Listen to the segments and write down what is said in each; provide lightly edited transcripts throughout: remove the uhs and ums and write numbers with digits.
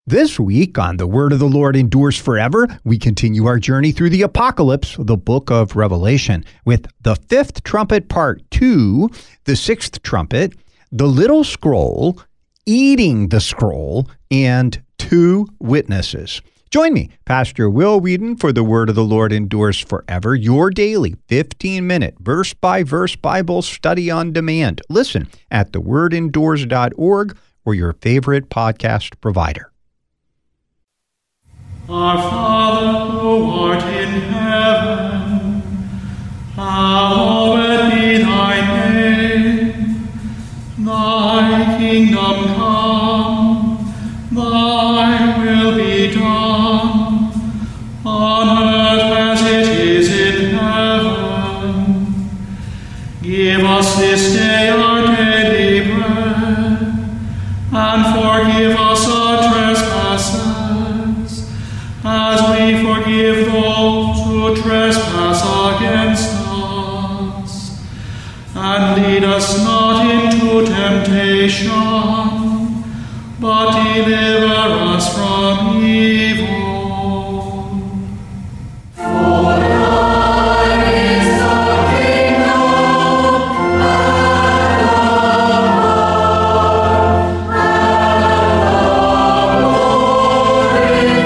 This week on The Word of the Lord Endures Forever, we continue our journey through the Apocalypse, the book of Revelation, with the fifth trumpet part 2, the sixth trumpet, the little scroll, eating the scroll, and 2 witnesses. Join me, Pastor Will Whedon, for The Word of the Lord Endures Forever, your daily 15-minute verse-by-verse Bible study on demand. Listen at thewordendures.org or your favorite podcast provider. Our Father, who art in heaven, hallowed be thy name. Thy kingdom come, thy will be done, on earth as it is in heaven. Give us this day our daily bread, and forgive us our trespasses, as we forgive those who trespass against us. And lead us not into temptation, but deliver us from evil. For thine is the kingdom, and the power, and the glory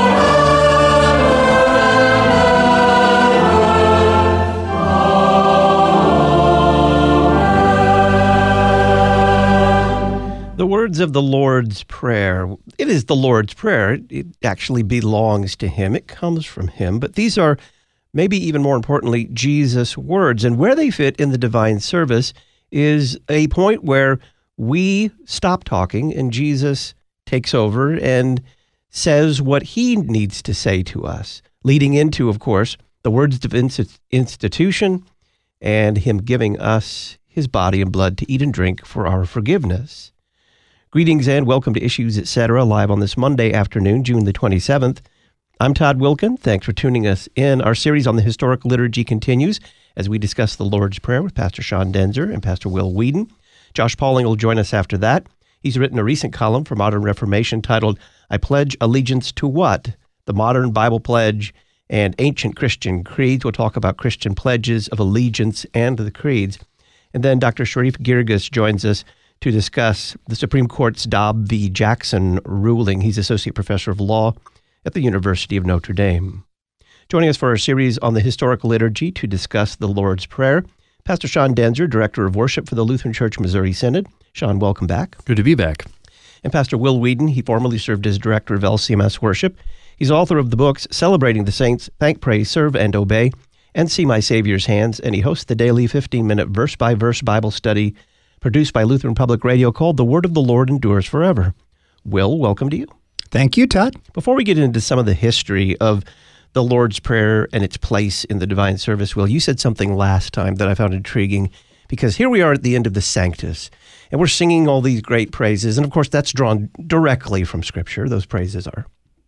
The words of the Lord's Prayer. It is the Lord's Prayer. It actually belongs to Him. It comes from Him. But these are, maybe even more importantly, Jesus' words. And where they fit in the divine service is a point where we stop talking and Jesus takes over and says what He needs to say to us, leading into, of course, the words of institution and Him giving us His body and blood to eat and drink for our forgiveness. Greetings and welcome to Issues, Etc., live on this Monday afternoon, June the 27th. I'm Todd Wilkin. Thanks for tuning us in. Our series on the historical liturgy continues as we discuss the Lord's Prayer with Pastor Sean Denzer and Pastor Will Whedon. Josh Pauling will join us after that. He's written a recent column for Modern Reformation titled, I Pledge Allegiance to What? The Modern Bible Pledge and Ancient Christian Creeds. We'll talk about Christian pledges of allegiance and the creeds. And then Dr. Sharif Girgis joins us to discuss the Supreme Court's Dobbs v. Jackson ruling. He's Associate Professor of Law at the University of Notre Dame. Joining us for our series on the historical liturgy to discuss the Lord's Prayer, Pastor Sean Denzer, Director of Worship for the Lutheran Church Missouri Synod. Sean, welcome back. Good to be back. And Pastor Will Whedon, he formerly served as Director of LCMS Worship. He's author of the books Celebrating the Saints, Thank, Praise, Serve, and Obey, and See My Savior's Hands, and he hosts the daily 15-minute verse-by-verse Bible study produced by Lutheran Public Radio called The Word of the Lord Endures Forever. Will, welcome to you. Thank you, Todd. Before we get into some of the history of the Lord's Prayer and its place in the divine service, Will, you said something last time that I found intriguing, because here we are at the end of the Sanctus, and we're singing all these great praises, and of course that's drawn directly from Scripture, those praises are.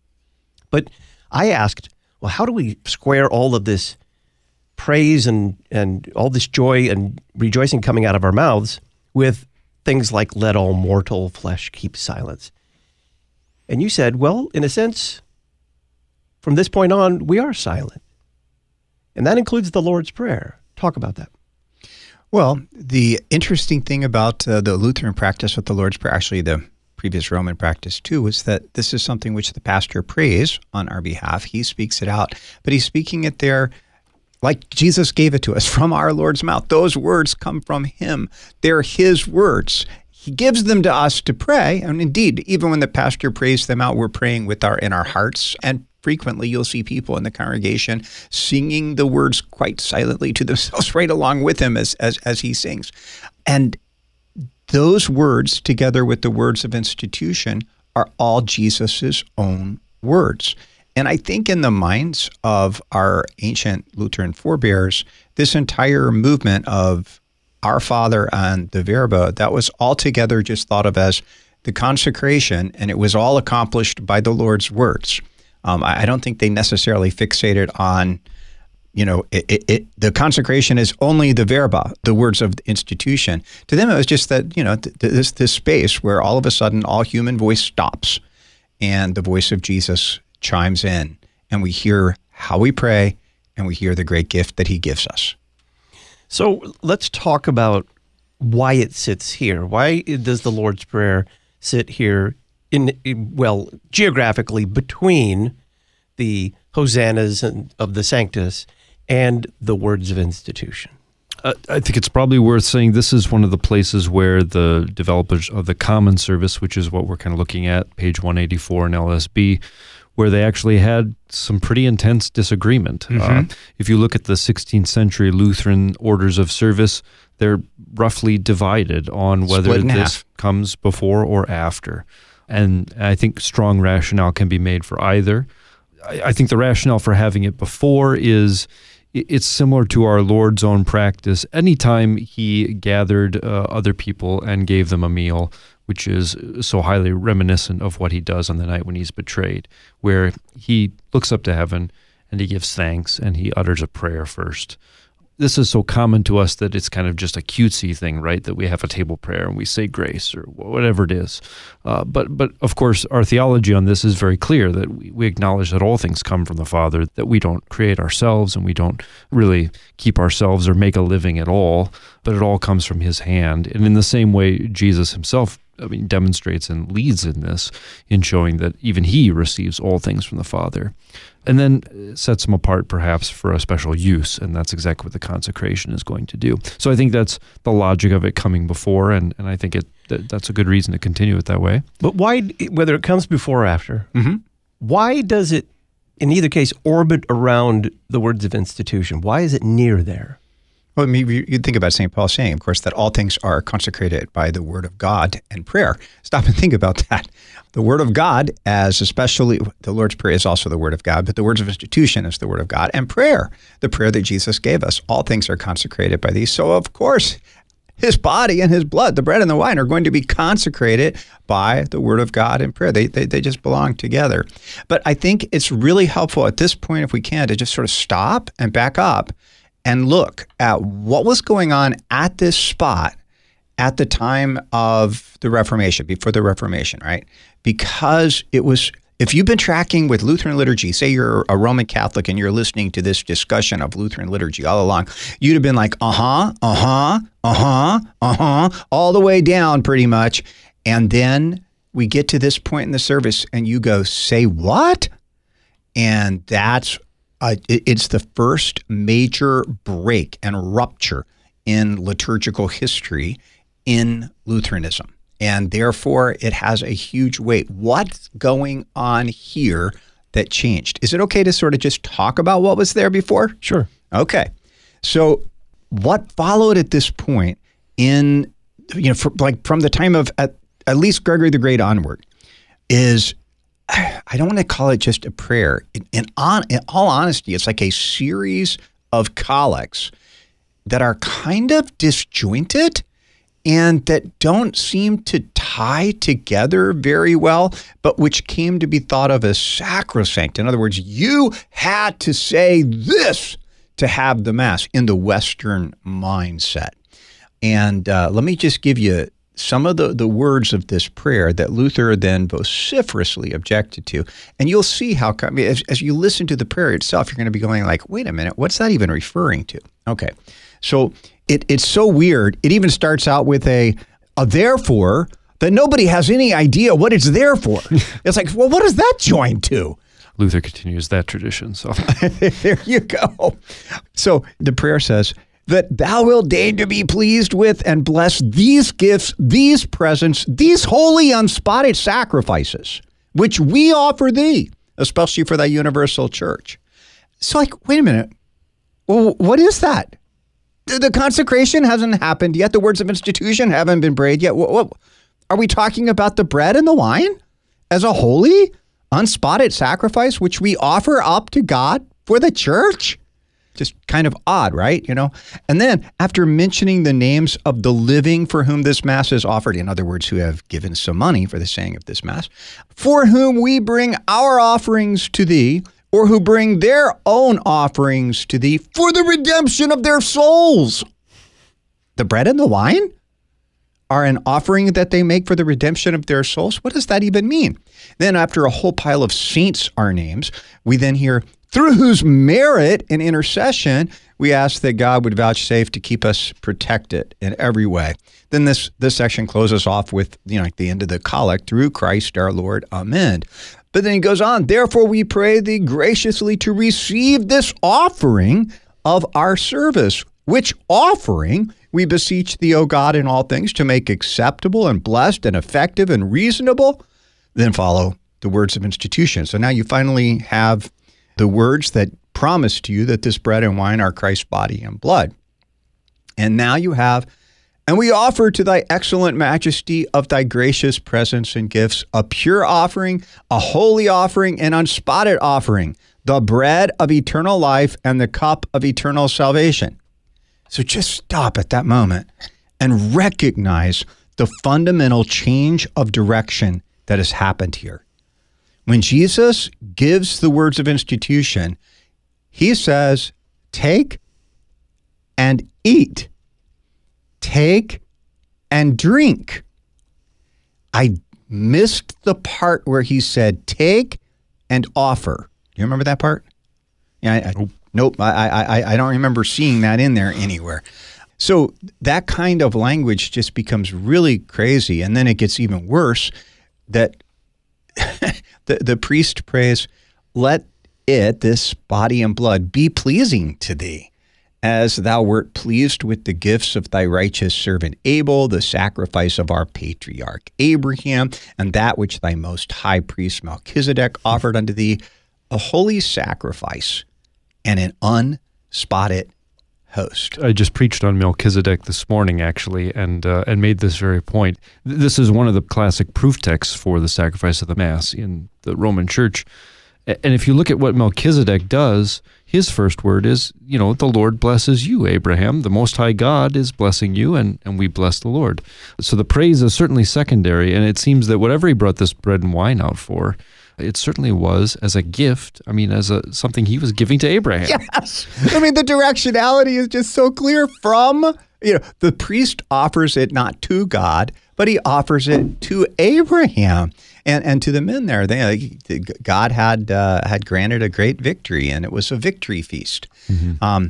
But I asked, well, how do we square all of this praise and all this joy and rejoicing coming out of our mouths with things like, let all mortal flesh keep silence? And you said, well, in a sense, from this point on, we are silent. And that includes the Lord's Prayer. Talk about that. Well, the interesting thing about the Lutheran practice with the Lord's Prayer, actually the previous Roman practice too, was that this is something which the pastor prays on our behalf. He speaks it out, but he's speaking it there like Jesus gave it to us from our Lord's mouth. Those words come from Him. They're His words. He gives them to us to pray. And indeed, even when the pastor prays them out, we're praying in our hearts. And frequently you'll see people in the congregation singing the words quite silently to themselves right along with him as he sings. And those words, together with the words of institution, are all Jesus's own words. And I think in the minds of our ancient Lutheran forebears, this entire movement of Our Father and the Verba, that was altogether just thought of as the consecration, and it was all accomplished by the Lord's words. I don't think they necessarily fixated on, the consecration is only the Verba, the words of the institution. To them, it was just that, this space where all of a sudden all human voice stops. and the voice of Jesus chimes in, and we hear how we pray, and we hear the great gift that he gives us. So let's talk about why it sits here. Why does the Lord's Prayer sit here geographically between the hosannas of the Sanctus and the words of institution? I think it's probably worth saying this is one of the places where the developers of the Common Service, which is what we're kind of looking at, page 184 in LSB, where they actually had some pretty intense disagreement. If you look at the 16th century Lutheran orders of service, they're roughly divided on whether this comes before or after. And I think strong rationale can be made for either. I think the rationale for having it before is it's similar to our Lord's own practice. Anytime he gathered other people and gave them a meal, which is so highly reminiscent of what he does on the night when he's betrayed, where he looks up to heaven and he gives thanks and he utters a prayer first. This is so common to us that it's kind of just a cutesy thing, right? That we have a table prayer and we say grace or whatever it is. But of course, our theology on this is very clear, that we acknowledge that all things come from the Father, that we don't create ourselves and we don't really keep ourselves or make a living at all, but it all comes from his hand. And in the same way, Jesus himself demonstrates and leads in this, in showing that even he receives all things from the Father. And then sets him apart perhaps for a special use, and that's exactly what the consecration is going to do. So I think that's the logic of it coming before, and I think that's a good reason to continue it that way. But why, whether it comes before or after, why does it, in either case, orbit around the words of institution? Why is it near there? Well, maybe you'd think about St. Paul saying, of course, that all things are consecrated by the Word of God and prayer. Stop and think about that. The Word of God, as especially the Lord's Prayer is also the Word of God, but the words of institution is the Word of God, and prayer, the prayer that Jesus gave us. All things are consecrated by these. So, of course, his body and his blood, the bread and the wine, are going to be consecrated by the Word of God and prayer. They just belong together. But I think it's really helpful at this point, if we can, to just sort of stop and back up and look at what was going on at this spot at the time of the Reformation, before the Reformation, right? Because it was, if you've been tracking with Lutheran liturgy, say you're a Roman Catholic and you're listening to this discussion of Lutheran liturgy all along, you'd have been like, all the way down pretty much. And then we get to this point in the service and you go, say what? And that's it's the first major break and rupture in liturgical history in Lutheranism. And therefore, it has a huge weight. What's going on here that changed? Is it okay to sort of just talk about what was there before? Sure. Okay. So what followed at this point in, from the time of at least Gregory the Great onward is, I don't want to call it just a prayer. In all honesty, it's like a series of collects that are kind of disjointed and that don't seem to tie together very well, but which came to be thought of as sacrosanct. In other words, you had to say this to have the Mass in the Western mindset. And let me just give you some of the words of this prayer that Luther then vociferously objected to. And you'll see how, as you listen to the prayer itself, you're going to be going like, wait a minute, what's that even referring to? Okay, so it's so weird. It even starts out with a therefore that nobody has any idea what it's there for. It's like, well, what does that join to? Luther continues that tradition. So there you go. So the prayer says, that thou wilt deign to be pleased with and bless these gifts, these presents, these holy unspotted sacrifices, which we offer thee, especially for thy universal church. So wait a minute. Well, what is that? The consecration hasn't happened yet. The words of institution haven't been prayed yet. What, are we talking about the bread and the wine as a holy, unspotted sacrifice, which we offer up to God for the church? Just kind of odd, right? And then after mentioning the names of the living for whom this Mass is offered, in other words, who have given some money for the saying of this Mass, for whom we bring our offerings to thee, or who bring their own offerings to thee for the redemption of their souls. The bread and the wine are an offering that they make for the redemption of their souls. What does that even mean? Then after a whole pile of saints are names, we then hear, through whose merit and intercession, we ask that God would vouchsafe to keep us protected in every way. Then this section closes off with, at the end of the collect, through Christ our Lord, amen. But then he goes on, therefore we pray thee graciously to receive this offering of our service, which offering we beseech thee, O God, in all things, to make acceptable and blessed and effective and reasonable. Then follow the words of institution. So now you finally have the words that promise to you that this bread and wine are Christ's body and blood. And now you have, and we offer to thy excellent majesty of thy gracious presence and gifts a pure offering, a holy offering, an unspotted offering, the bread of eternal life and the cup of eternal salvation. So just stop at that moment and recognize the fundamental change of direction that has happened here. When Jesus gives the words of institution, he says, take and eat. Take and drink. I missed the part where he said, take and offer. You remember that part? Yeah. Nope. I don't remember seeing that in there anywhere. So that kind of language just becomes really crazy. And then it gets even worse that the priest prays, let it, this body and blood, be pleasing to thee, as thou wert pleased with the gifts of thy righteous servant Abel, the sacrifice of our patriarch Abraham, and that which thy most high priest Melchizedek offered unto thee, a holy sacrifice and an unspotted host. I just preached on Melchizedek this morning, actually, and made this very point. This is one of the classic proof texts for the sacrifice of the Mass in the Roman Church. And if you look at what Melchizedek does, his first word is, the Lord blesses you, Abraham. The Most High God is blessing you, and we bless the Lord. So the praise is certainly secondary, and it seems that whatever he brought this bread and wine out for, it certainly was as a gift. As something he was giving to Abraham. Yes. The directionality is just so clear from, the priest offers it not to God, but he offers it to Abraham and to the men there. God had granted a great victory, and it was a victory feast. Mm-hmm.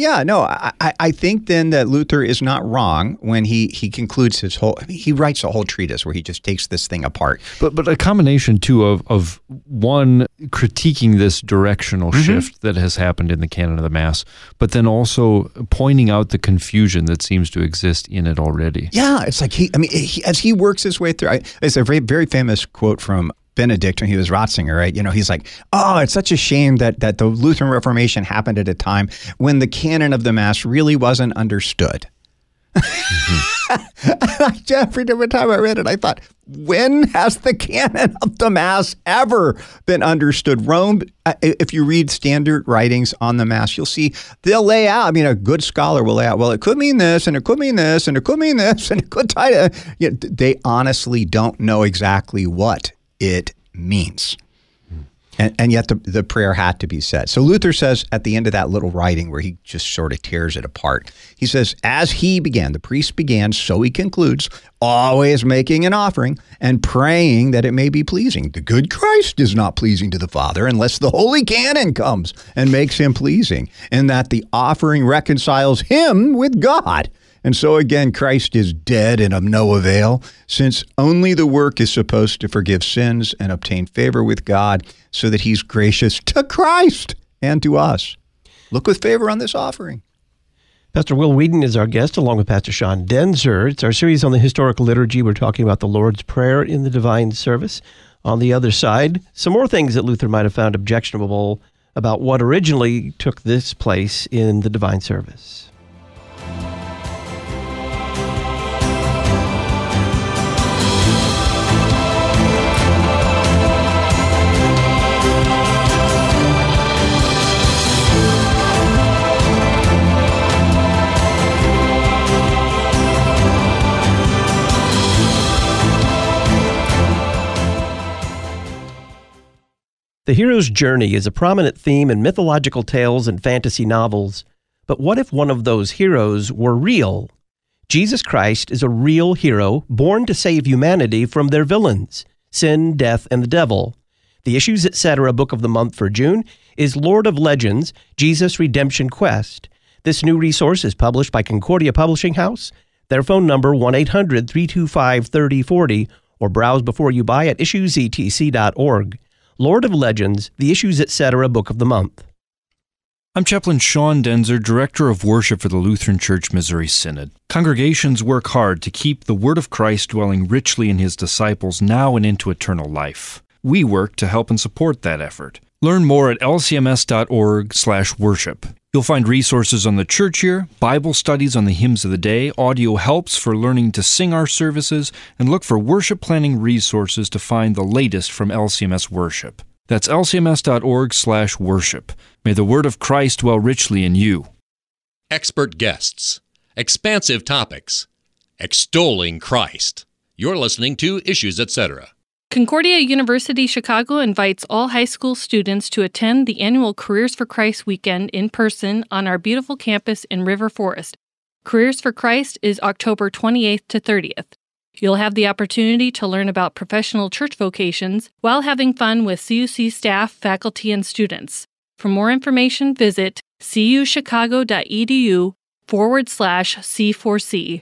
I think then that Luther is not wrong when he concludes he writes a whole treatise where he just takes this thing apart. But a combination too of one critiquing this directional shift that has happened in the canon of the Mass, but then also pointing out the confusion that seems to exist in it already. Yeah, it's like as he works his way through. It's a very, very famous quote from Benedict when he was Ratzinger, right? He's like, oh, it's such a shame that the Lutheran Reformation happened at a time when the canon of the Mass really wasn't understood. Every different time I read it, I thought, when has the canon of the Mass ever been understood? Rome, if you read standard writings on the Mass, you'll see they'll lay out, a good scholar will lay out, well, it could mean this, and it could mean this, and it could mean this, and it could tie to, they honestly don't know exactly what it means. And yet the prayer had to be said. So Luther says at the end of that little writing where he just sort of tears it apart, he says, as he began, the priest began, so he concludes, always making an offering and praying that it may be pleasing. The good Christ is not pleasing to the Father unless the holy canon comes and makes him pleasing, and that the offering reconciles him with God. And so again, Christ is dead and of no avail, since only the work is supposed to forgive sins and obtain favor with God, so that he's gracious to Christ and to us. Look with favor on this offering. Pastor Will Whedon is our guest, along with Pastor Sean Denzer. It's our series on the historical liturgy. We're talking about the Lord's Prayer in the divine service. On the other side, some more things that Luther might have found objectionable about what originally took this place in the divine service. The hero's journey is a prominent theme in mythological tales and fantasy novels. But what if one of those heroes were real? Jesus Christ is a real hero born to save humanity from their villains, sin, death, and the devil. The Issues Etc. book of the month for June is Lord of Legends, Jesus Redemption Quest. This new resource is published by Concordia Publishing House. Their phone number 1-800-325-3040 or browse before you buy at issuesetc.org. Lord of Legends, the Issues Etc. book of the month. I'm Chaplain Sean Denzer, Director of Worship for the Lutheran Church Missouri Synod. Congregations work hard to keep the Word of Christ dwelling richly in His disciples now and into eternal life. We work to help and support that effort. Learn more at lcms.org/worship. You'll find resources on the church year, Bible studies on the hymns of the day, audio helps for learning to sing our services, and look for worship planning resources to find the latest from LCMS Worship. That's lcms.org/worship. May the word of Christ dwell richly in you. Expert guests, expansive topics, extolling Christ. You're listening to Issues Etc. Concordia University Chicago invites all high school students to attend the annual Careers for Christ weekend in person on our beautiful campus in River Forest. Careers for Christ is October 28th to 30th. You'll have the opportunity to learn about professional church vocations while having fun with CUC staff, faculty, and students. For more information, visit cuchicago.edu/C4C.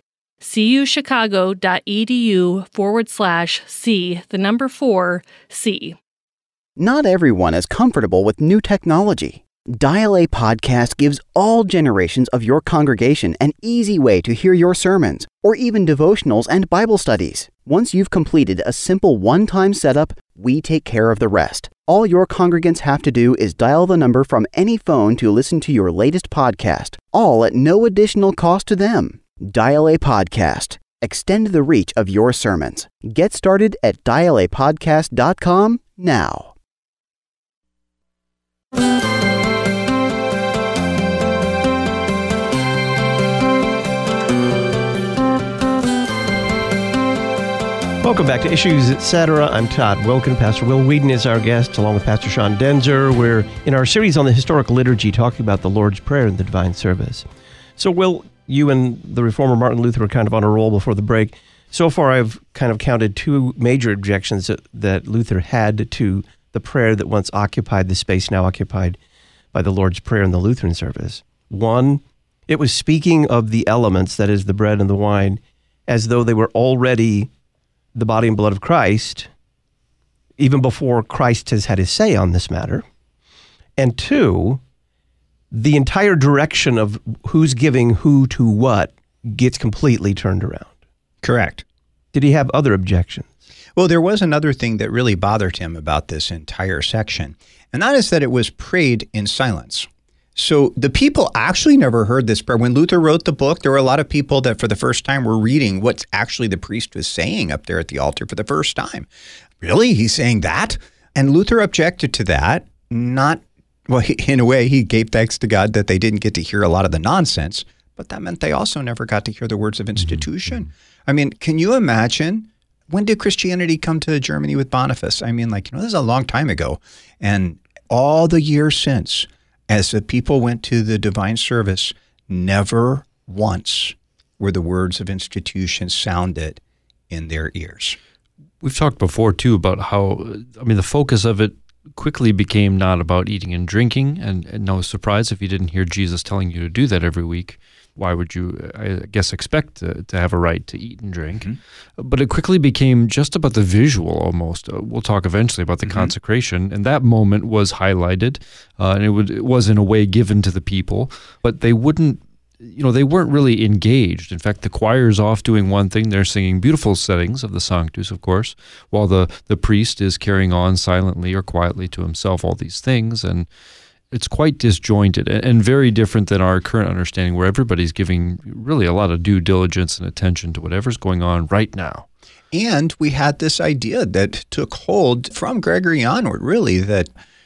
cuchicago.edu/C4C. Not everyone is comfortable with new technology. Dial A Podcast gives all generations of your congregation an easy way to hear your sermons, or even devotionals and Bible studies. Once you've completed a simple one-time setup, we take care of the rest. All your congregants have to do is dial the number from any phone to listen to your latest podcast, all at no additional cost to them. Dial A Podcast. Extend the reach of your sermons. Get started at dialapodcast.com now. Welcome back to Issues Etc. I'm Todd Wilkin. Pastor Will Whedon is our guest, along with Pastor Sean Denzer. We're in our series on the historical liturgy, talking about the Lord's Prayer and the divine service. So, Will, you and the reformer Martin Luther were kind of on a roll before the break. So far, I've kind of counted two major objections that Luther had to the prayer that once occupied the space now occupied by the Lord's Prayer in the Lutheran service. One, it was speaking of the elements, that is, the bread and the wine, as though they were already the body and blood of Christ, even before Christ has had his say on this matter. And two, the entire direction of who's giving who to what gets completely turned around. Correct. Did he have other objections? Well, there was another thing that really bothered him about this entire section, and that is that it was prayed in silence. So the people actually never heard this prayer. When Luther wrote the book, there were a lot of people that for the first time were reading what actually the priest was saying up there at the altar for the first time. Really? He's saying that? And Luther objected to that. In a way, he gave thanks to God that they didn't get to hear a lot of the nonsense, but that meant they also never got to hear the words of institution. Mm-hmm. I mean, can you imagine? When did Christianity come to Germany with Boniface? I mean, this is a long time ago. And all the years since, as the people went to the divine service, never once were the words of institution sounded in their ears. We've talked before, too, about how, the focus of it quickly became not about eating and drinking, and no surprise if you didn't hear Jesus telling you to do that every week. Why would you, I guess, expect to have a right to eat and drink? Mm-hmm. But it quickly became just about the visual almost. We'll talk eventually about the consecration, and that moment was highlighted, and it was in a way given to the people, but they weren't really engaged. In fact, the choir's off doing one thing. They're singing beautiful settings of the Sanctus, of course, while the priest is carrying on silently or quietly to himself all these things, and it's quite disjointed and very different than our current understanding, where everybody's giving really a lot of due diligence and attention to whatever's going on right now. And we had this idea that took hold from Gregory onward, really, that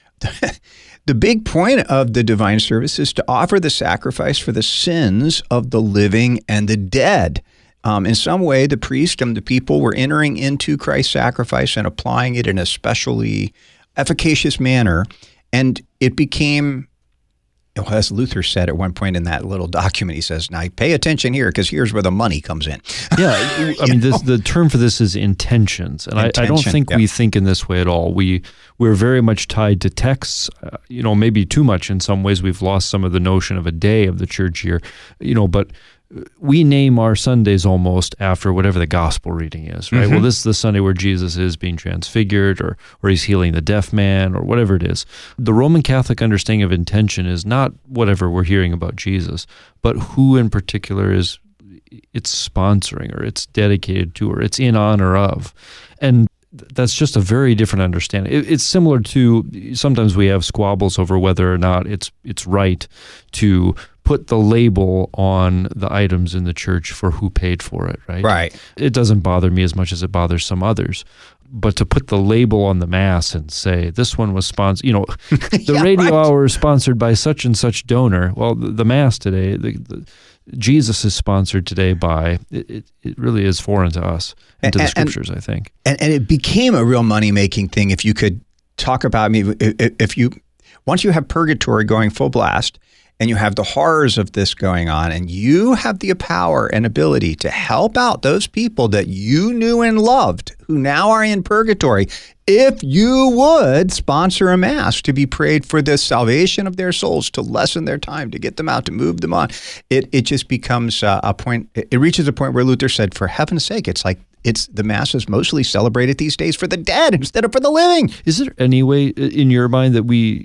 the big point of the divine service is to offer the sacrifice for the sins of the living and the dead. In some way, the priest and the people were entering into Christ's sacrifice and applying it in a specially efficacious manner. And it became as Luther said at one point in that little document, he says, now pay attention here because here's where the money comes in. Yeah, I mean, the term for this is intentions. And I don't think we think in this way at all. We're very much tied to texts, maybe too much in some ways. We've lost some of the notion of a day of the church year, but we name our Sundays almost after whatever the gospel reading is, right? Well, this is the Sunday where Jesus is being transfigured or he's healing the deaf man or whatever it is. The Roman Catholic understanding of intention is not whatever we're hearing about Jesus, but who in particular is it's sponsoring or it's dedicated to or it's in honor of. And that's just a very different understanding. It's similar to sometimes we have squabbles over whether or not it's right to put the label on the items in the church for who paid for it, right? Right. It doesn't bother me as much as it bothers some others. But to put the label on the Mass and say, this one was sponsored, the radio hour is sponsored by such and such donor. Well, the Mass today, Jesus is sponsored today by, it really is foreign to us and to the Scriptures, I think. And it became a real money-making thing if you could talk about, once you have purgatory going full blast, and you have the horrors of this going on, and you have the power and ability to help out those people that you knew and loved who now are in purgatory, if you would sponsor a Mass to be prayed for the salvation of their souls, to lessen their time, to get them out, to move them on, it just becomes a point, it reaches a point where Luther said, for heaven's sake, it's like the Mass is mostly celebrated these days for the dead instead of for the living. Is there any way in your mind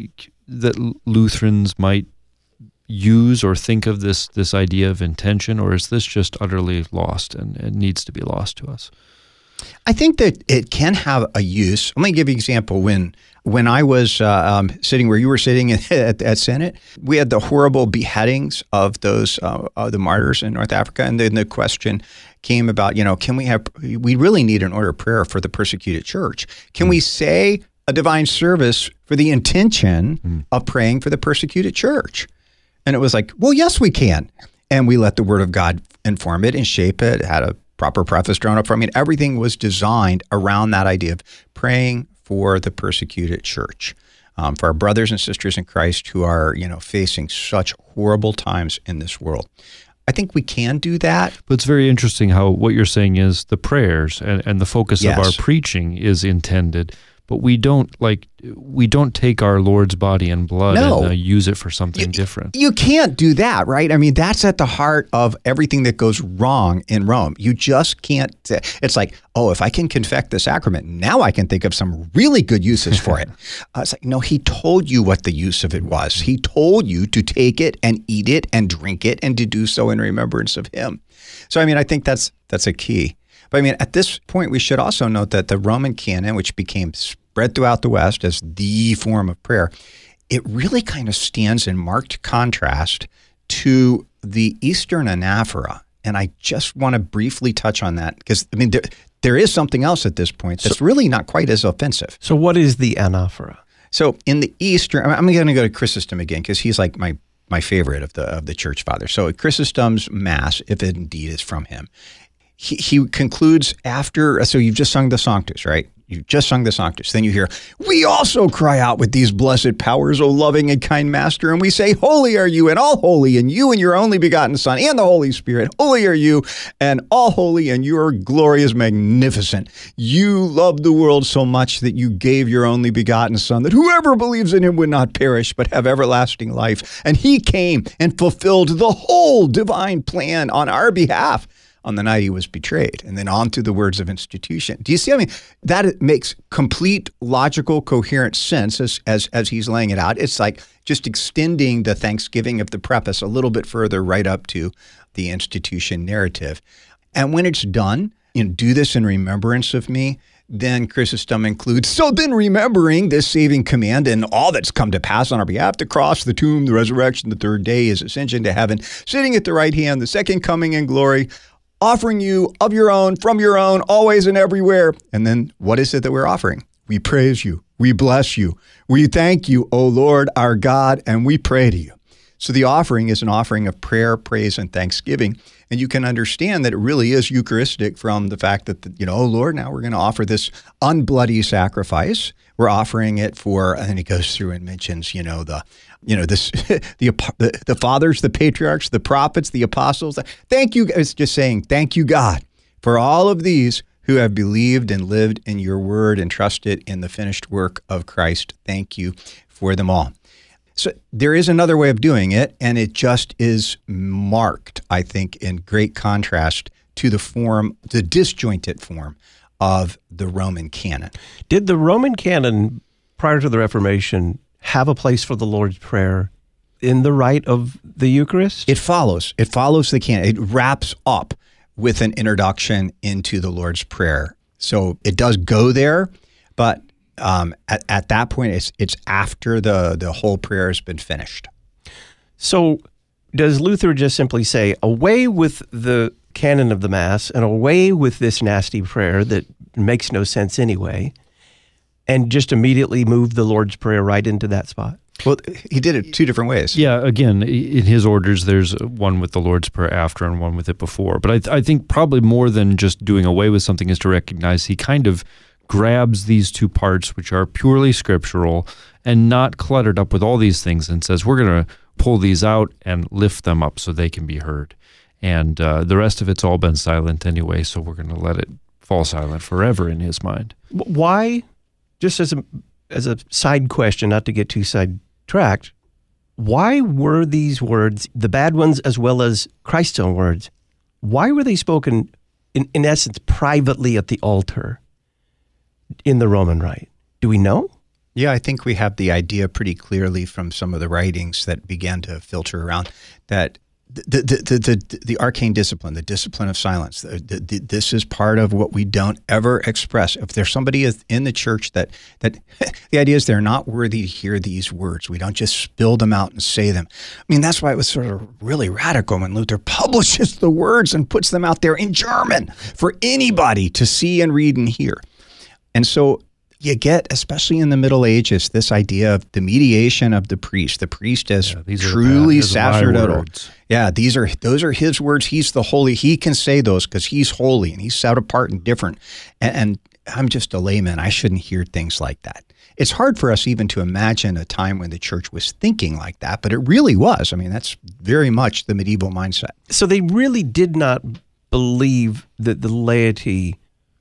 that Lutherans might use or think of this idea of intention, or is this just utterly lost and needs to be lost to us? I think that it can have a use. Let me give you an example. When I was sitting where you were sitting at Senate, we had the horrible beheadings of those the martyrs in North Africa, and then the question came about, we really need an order of prayer for the persecuted church. Can we say a divine service for the intention of praying for the persecuted church? And it was like, well, yes, we can. And we let the Word of God inform it and shape it. It had a proper preface drawn up for it. Everything was designed around that idea of praying for the persecuted church, for our brothers and sisters in Christ who are, facing such horrible times in this world. I think we can do that. But it's very interesting how what you're saying is the prayers and the focus of our preaching is intended. But we don't take our Lord's body and blood and use it for something different. You can't do that, right? I mean, that's at the heart of everything that goes wrong in Rome. You just can't. It's like, if I can confect the sacrament, now I can think of some really good uses for it. It's like, no, he told you what the use of it was. He told you to take it and eat it and drink it and to do so in remembrance of him. So, I think that's a key. But at this point, we should also note that the Roman canon, which became spread throughout the West as the form of prayer, it really kind of stands in marked contrast to the Eastern anaphora. And I just want to briefly touch on that because, there is something else at this point that's really not quite as offensive. So what is the anaphora? So in the Eastern, I'm going to go to Chrysostom again because he's like my favorite of the church fathers. So Chrysostom's Mass, if it indeed is from him, he concludes after, so you've just sung the Sanctus, right? You've just sung the Sanctus. Then you hear, we also cry out with these blessed powers, O loving and kind Master, and we say, holy are you and all holy, and you and your only begotten Son and the Holy Spirit. Holy are you and all holy, and your glory is magnificent. You loved the world so much that you gave your only begotten Son, that whoever believes in him would not perish, but have everlasting life. And he came and fulfilled the whole divine plan on our behalf on the night he was betrayed, and then on to the words of institution. Do you see? That makes complete logical, coherent sense as he's laying it out. It's like just extending the thanksgiving of the preface a little bit further right up to the institution narrative. And when it's done, do this in remembrance of me, then Chrysostom includes, so then remembering this saving command and all that's come to pass on our behalf, the cross, the tomb, the resurrection, the third day, his ascension to heaven, sitting at the right hand, the second coming in glory, offering you of your own, from your own, always and everywhere. And then what is it that we're offering? We praise you. We bless you. We thank you, O Lord, our God, and we pray to you. So the offering is an offering of prayer, praise, and thanksgiving. And you can understand that it really is Eucharistic from the fact that, oh Lord, now we're going to offer this unbloody sacrifice. we're offering it for, and then he goes through and mentions, the fathers, the patriarchs, the prophets, the apostles. Thank you. It's just saying, thank you, God, for all of these who have believed and lived in your word and trusted in the finished work of Christ. Thank you for them all. So there is another way of doing it, and it just is marked, I think, in great contrast to the disjointed form of the Roman canon. Did the Roman canon prior to the Reformation have a place for the Lord's Prayer in the rite of the Eucharist? It follows the canon. It wraps up with an introduction into the Lord's Prayer. So it does go there, but at that point, it's after the whole prayer has been finished. So does Luther just simply say, away with the canon of the Mass and away with this nasty prayer that makes no sense anyway, and just immediately move the Lord's Prayer right into that spot? Well, he did it two different ways. Yeah, again, in his orders, there's one with the Lord's Prayer after and one with it before. But I think probably more than just doing away with something is to recognize he kind of grabs these two parts, which are purely scriptural and not cluttered up with all these things, and says, we're going to pull these out and lift them up so they can be heard. And the rest of it's all been silent anyway, so we're going to let it fall silent forever in his mind. Why, just as a side question, not to get too sidetracked, why were these words, the bad ones as well as Christ's own words, why were they spoken, in essence, privately at the altar in the Roman Rite? Do we know? Yeah, I think we have the idea pretty clearly from some of the writings that began to filter around that the arcane discipline, the discipline of silence, this is part of what we don't ever express. If there's somebody in the church that the idea is they're not worthy to hear these words, we don't just spill them out and say them. I mean, that's why it was sort of really radical when Luther publishes the words and puts them out there in German for anybody to see and read and hear. And so you get, especially in the Middle Ages, this idea of the mediation of the priest. The priest as truly sacerdotal. Yeah, those are his words. He's the holy. He can say those because he's holy and he's set apart and different. And I'm just a layman. I shouldn't hear things like that. It's hard for us even to imagine a time when the church was thinking like that, but it really was. I mean, that's very much the medieval mindset. So they really did not believe that the laity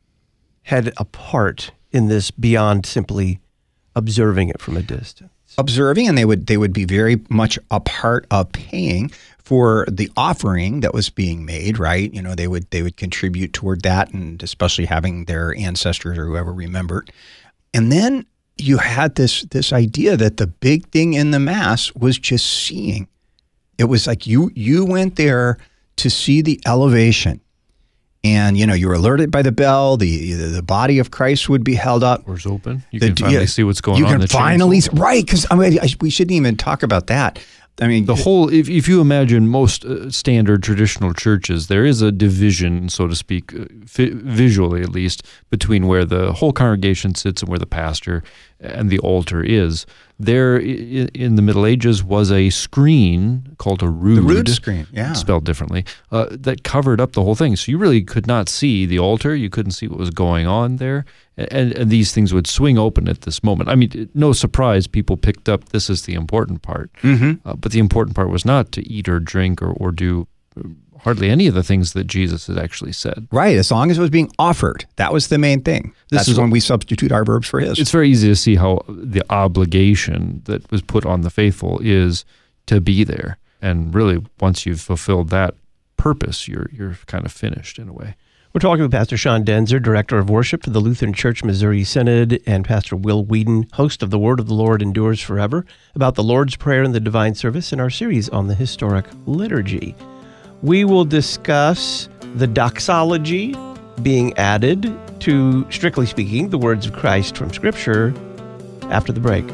had a part in this beyond simply observing it from a distance. Observing, and they would be very much a part of paying for the offering that was being made, right? You know, they would contribute toward that, and especially having their ancestors or whoever remembered. And then you had this idea that the big thing in the Mass was just seeing. It was like you went there to see the elevation. And, you know, you were alerted by the bell, the body of Christ would be held up. Doors open. You can finally see what's going on. You can finally, right, because I mean, we shouldn't even talk about that. I mean, the whole, if you imagine most standard traditional churches, there is a division, so to speak, visually at least, between where the whole congregation sits and where the pastor and the altar is. There, in the Middle Ages, was a screen called a rood. The rood screen, yeah. Spelled differently, that covered up the whole thing. So you really could not see the altar. You couldn't see what was going on there. And these things would swing open at this moment. I mean, no surprise, people picked up this is the important part. Mm-hmm. But the important part was not to eat or drink or do hardly any of the things that Jesus had actually said. Right, as long as it was being offered. That was the main thing. That's when we substitute our verbs for his. It's very easy to see how the obligation that was put on the faithful is to be there. And really, once you've fulfilled that purpose, you're kind of finished in a way. We're talking with Pastor Sean Daenzer, Director of Worship for the Lutheran Church Missouri Synod, and Pastor Will Whedon, host of The Word of the Lord Endures Forever, about the Lord's Prayer and the Divine Service in our series on the historic liturgy. We will discuss the doxology being added to, strictly speaking, the words of Christ from Scripture after the break.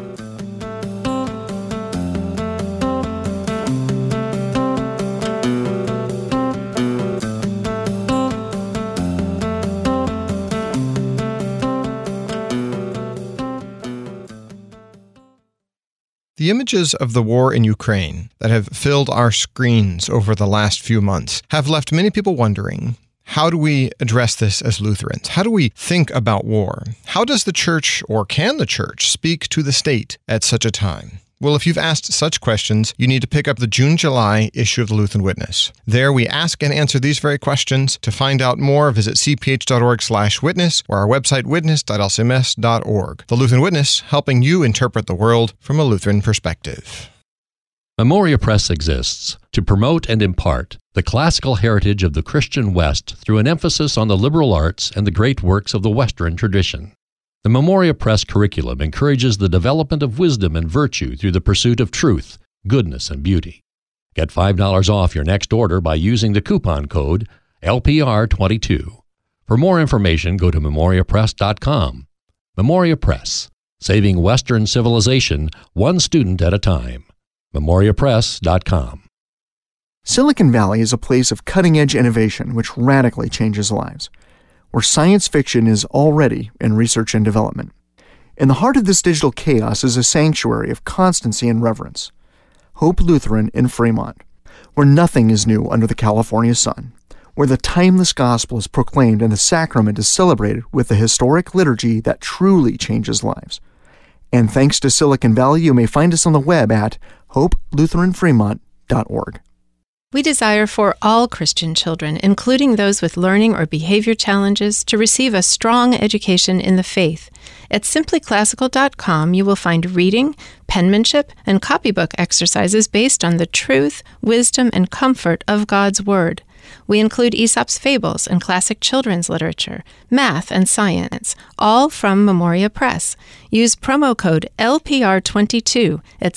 The images of the war in Ukraine that have filled our screens over the last few months have left many people wondering How do we address this as Lutherans? How do we think about war? How does the church, or can the church, speak to the state at such a time? Well, if you've asked such questions, you need to pick up the June-July issue of the Lutheran Witness. There we ask and answer these very questions. To find out more, visit cph.org/witness or our website witness.lcms.org. The Lutheran Witness, helping you interpret the world from a Lutheran perspective. Memoria Press exists to promote and impart the classical heritage of the Christian West through an emphasis on the liberal arts and the great works of the Western tradition. The Memoria Press curriculum encourages the development of wisdom and virtue through the pursuit of truth, goodness, and beauty. Get $5 off your next order by using the coupon code LPR22. For more information, go to memoriapress.com. Memoria Press, saving Western civilization one student at a time. memoriapress.com. Silicon Valley is a place of cutting-edge innovation which radically changes lives, where science fiction is already in research and development. In the heart of this digital chaos is a sanctuary of constancy and reverence, Hope Lutheran in Fremont, where nothing is new under the California sun, where the timeless gospel is proclaimed and the sacrament is celebrated with the historic liturgy that truly changes lives. And thanks to Silicon Valley, you may find us on the web at hopelutheranfremont.org. We desire for all Christian children, including those with learning or behavior challenges, to receive a strong education in the faith. At simplyclassical.com, you will find reading, penmanship, and copybook exercises based on the truth, wisdom, and comfort of God's Word. We include Aesop's fables and classic children's literature, math, and science, all from Memoria Press. Use promo code LPR22 at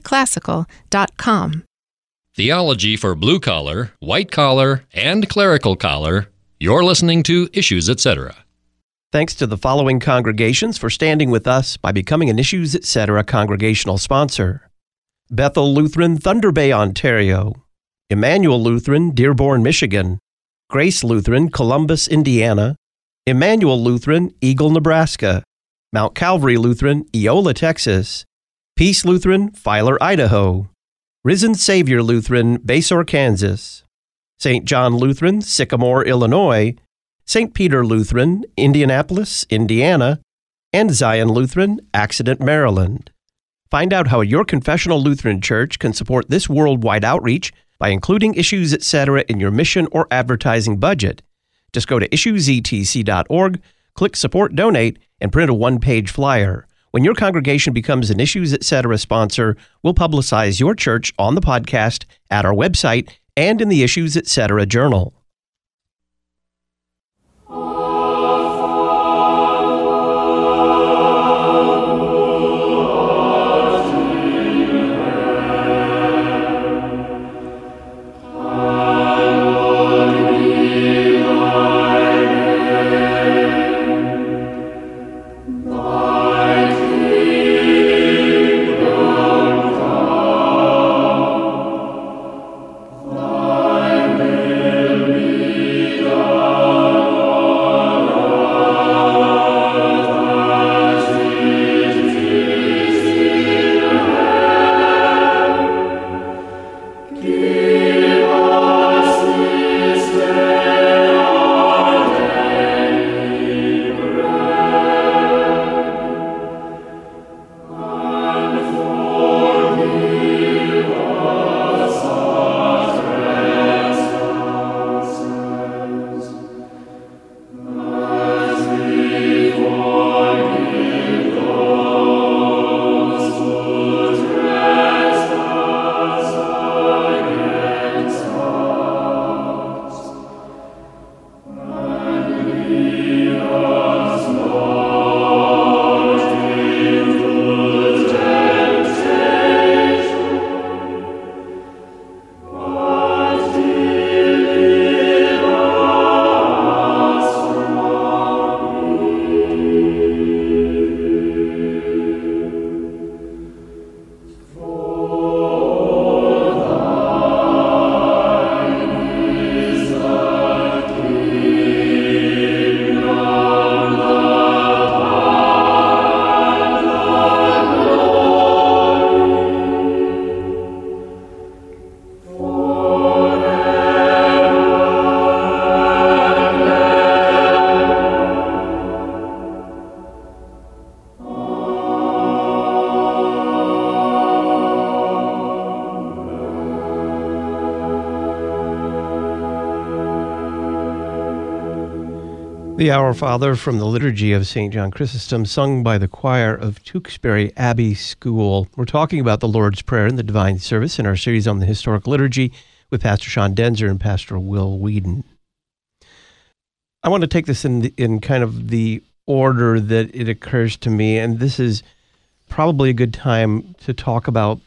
simplyclassical.com. Theology for blue collar, white collar, and clerical collar. You're listening to Issues, Etc. Thanks to the following congregations for standing with us by becoming an Issues, Etc. congregational sponsor: Bethel Lutheran, Thunder Bay, Ontario; Emmanuel Lutheran, Dearborn, Michigan; Grace Lutheran, Columbus, Indiana; Emmanuel Lutheran, Eagle, Nebraska; Mount Calvary Lutheran, Eola, Texas; Peace Lutheran, Filer, Idaho; Risen Savior Lutheran, Basor, Kansas; St. John Lutheran, Sycamore, Illinois; St. Peter Lutheran, Indianapolis, Indiana; and Zion Lutheran, Accident, Maryland. Find out how your confessional Lutheran church can support this worldwide outreach by including Issues, Etc. in your mission or advertising budget. Just go to issuesetc.org, click Support Donate, and print a one-page flyer. When your congregation becomes an Issues, Etc. sponsor, we'll publicize your church on the podcast, at our website, and in the Issues, Etc. journal. Thy will The Our Father from the Liturgy of St. John Chrysostom, sung by the choir of Tewkesbury Abbey School. We're talking about the Lord's Prayer in the Divine Service in our series on the Historic Liturgy with Pastor Sean Denzer and Pastor Will Whedon. I want to take this in kind of the order that it occurs to me, and this is probably a good time to talk about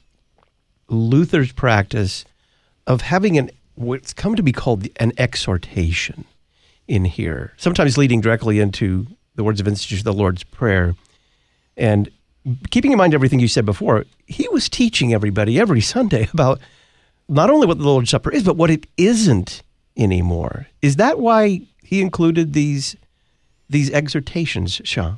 Luther's practice of having what's come to be called an exhortation in here, sometimes leading directly into the words of institution, the Lord's Prayer. And keeping in mind everything you said before, he was teaching everybody every Sunday about not only what the Lord's Supper is, but what it isn't anymore. Is that why he included these exhortations, Sean?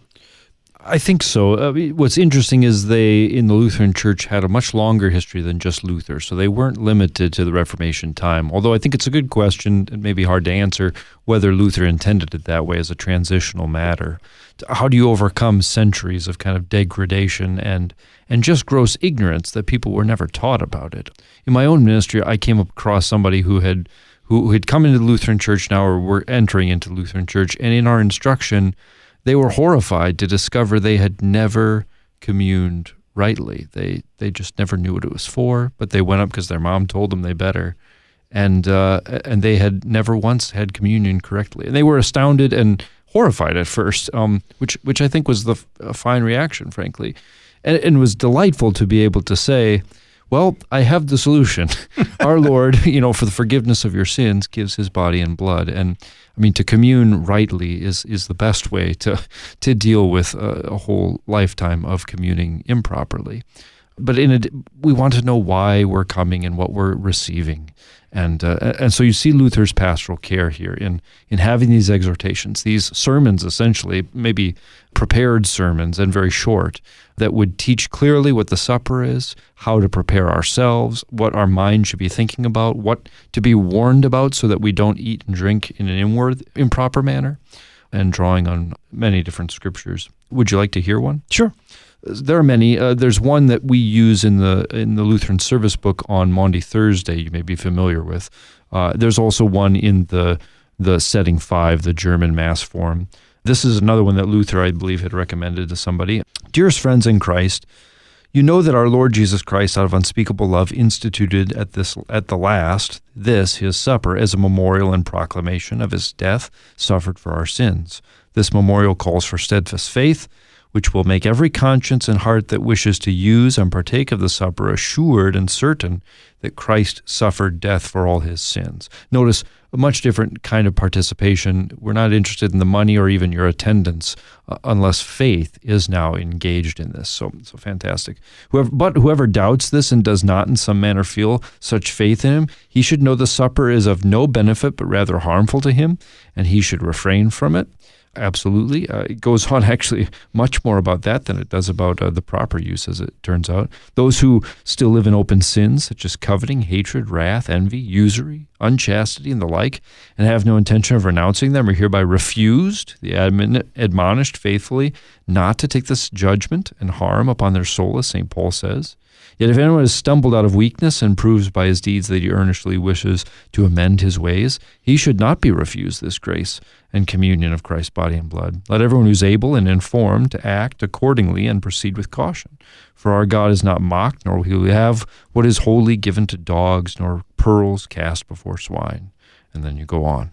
I think so. What's interesting is they, in the Lutheran Church, had a much longer history than just Luther, so they weren't limited to the Reformation time. Although I think it's a good question, it may be hard to answer whether Luther intended it that way as a transitional matter. How do you overcome centuries of kind of degradation and just gross ignorance that people were never taught about it? In my own ministry, I came across somebody who had come into the Lutheran Church now, or were entering into the Lutheran Church, and in our instruction, they were horrified to discover they had never communed rightly. They just never knew what it was for, but they went up because their mom told them they better, and they had never once had communion correctly. And they were astounded and horrified at first, which I think was a fine reaction, frankly, and was delightful to be able to say, well, I have the solution. Our Lord, for the forgiveness of your sins, gives his body and blood. And I mean, to commune rightly is the best way to deal with a whole lifetime of communing improperly. But we want to know why we're coming and what we're receiving. And so you see Luther's pastoral care here in having these exhortations, these sermons essentially, maybe prepared sermons and very short, that would teach clearly what the supper is, how to prepare ourselves, what our mind should be thinking about, what to be warned about so that we don't eat and drink in an improper manner, and drawing on many different scriptures. Would you like to hear one? Sure. There are many. There's one that we use in the Lutheran service book on Maundy Thursday. You may be familiar with. There's also one in the Setting 5, the German Mass form. This is another one that Luther, I believe, had recommended to somebody. Dearest friends in Christ, you know that our Lord Jesus Christ, out of unspeakable love, instituted at the last his supper as a memorial and proclamation of his death suffered for our sins. This memorial calls for steadfast faith, which will make every conscience and heart that wishes to use and partake of the supper assured and certain that Christ suffered death for all his sins. Notice a much different kind of participation. We're not interested in the money or even your attendance unless faith is now engaged in this. So fantastic. Whoever doubts this and does not in some manner feel such faith in him, he should know the supper is of no benefit but rather harmful to him, and he should refrain from it. Absolutely. It goes on actually much more about that than it does about the proper use, as it turns out. Those who still live in open sins, such as coveting, hatred, wrath, envy, usury, unchastity, and the like, and have no intention of renouncing them, are hereby refused, admonished faithfully, not to take this judgment and harm upon their soul, as St. Paul says. Yet if anyone has stumbled out of weakness and proves by his deeds that he earnestly wishes to amend his ways, he should not be refused this grace and communion of Christ's body and blood. Let everyone who's able and informed to act accordingly and proceed with caution. For our God is not mocked, nor will he have what is holy given to dogs, nor pearls cast before swine. And then you go on.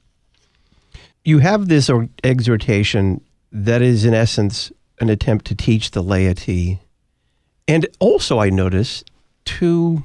You have this exhortation that is, in essence, an attempt to teach the laity. And also, I notice, to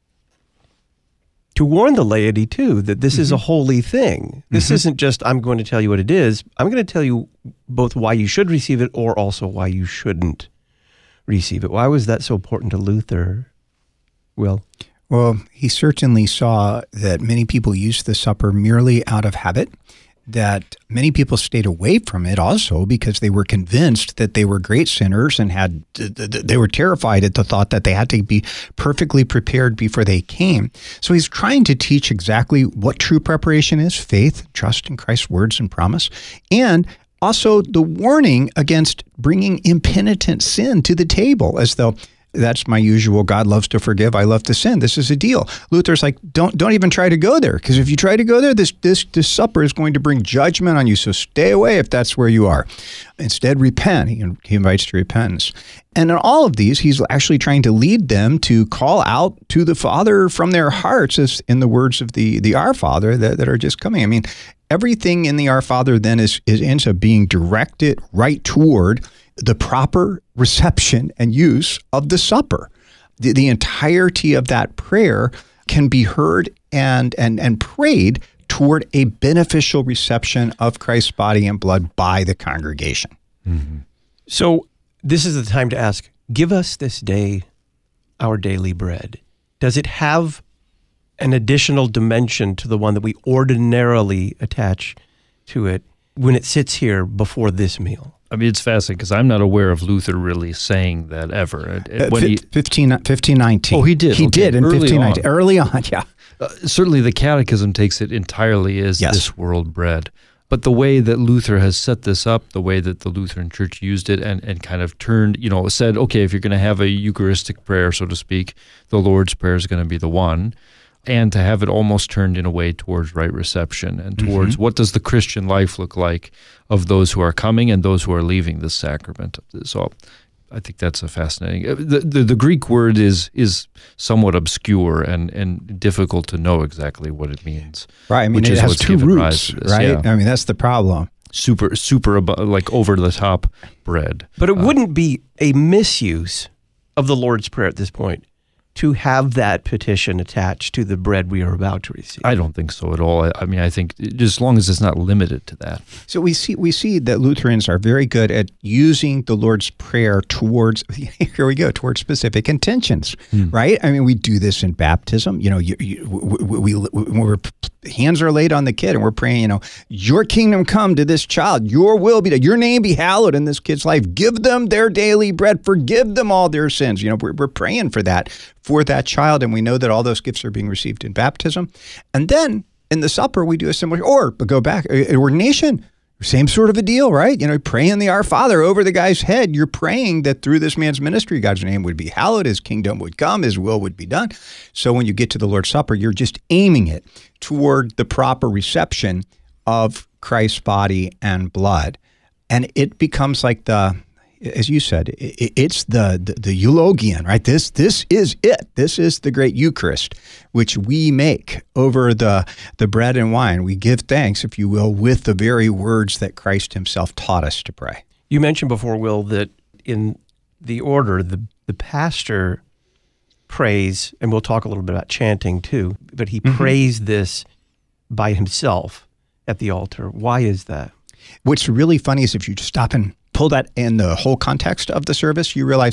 warn the laity, too, that this is a holy thing. This isn't just, I'm going to tell you what it is. I'm going to tell you both why you should receive it or also why you shouldn't receive it. Why was that so important to Luther, Will? Well, he certainly saw that many people used the supper merely out of habit, that many people stayed away from it also because they were convinced that they were great sinners and they were terrified at the thought that they had to be perfectly prepared before they came. So he's trying to teach exactly what true preparation is: faith, trust in Christ's words and promise, and also the warning against bringing impenitent sin to the table, as though That's my usual, God loves to forgive, I love to sin. This is a deal. Luther's like, don't even try to go there, because if you try to go there, this supper is going to bring judgment on you, so stay away if that's where you are. Instead, repent. He invites to repentance. And in all of these, he's actually trying to lead them to call out to the Father from their hearts, as in the words of the Our Father that are just coming. I mean, everything in the Our Father then ends up being directed right toward the proper reception and use of the supper. The entirety of that prayer can be heard and prayed toward a beneficial reception of Christ's body and blood by the congregation. Mm-hmm. So this is the time to ask, give us this day our daily bread. Does it have an additional dimension to the one that we ordinarily attach to it when it sits here before this meal? I mean, it's fascinating because I'm not aware of Luther really saying that ever. 1519. Oh, he did? He did in 1519. Early on, yeah. Certainly the Catechism takes it entirely as this world bread. But the way that Luther has set this up, the way that the Lutheran Church used it and kind of turned, said, okay, if you're going to have a Eucharistic prayer, so to speak, the Lord's Prayer is going to be the one. And to have it almost turned in a way towards right reception and towards what does the Christian life look like of those who are coming and those who are leaving this sacrament. So I think that's a fascinating. The Greek word is somewhat obscure and difficult to know exactly what it means. Right. I mean, it has two roots, right? Yeah. I mean, that's the problem. Super, like over the top bread. But it wouldn't be a misuse of the Lord's Prayer at this point to have that petition attached to the bread we are about to receive. I don't think so at all. I mean, I think as long as it's not limited to that. So we see that Lutherans are very good at using the Lord's Prayer towards specific intentions, right? I mean, we do this in baptism. Hands are laid on the kid and we're praying, your kingdom come to this child, your will be done, your name be hallowed in this kid's life. Give them their daily bread, forgive them all their sins. We're praying for that child, and we know that all those gifts are being received in baptism. And then in the supper, we do a similar, but go back, ordination, same sort of a deal, right? Praying the Our Father over the guy's head. You're praying that through this man's ministry, God's name would be hallowed, his kingdom would come, his will would be done. So when you get to the Lord's Supper, you're just aiming it toward the proper reception of Christ's body and blood. And it becomes like as you said, it's the eulogion, right? This is it. This is the great Eucharist, which we make over the bread and wine. We give thanks, if you will, with the very words that Christ himself taught us to pray. You mentioned before, Will, that in the order, the pastor prays, and we'll talk a little bit about chanting too, but he prays this by himself at the altar. Why is that? What's really funny is if you just stop and pull that in the whole context of the service, you realize,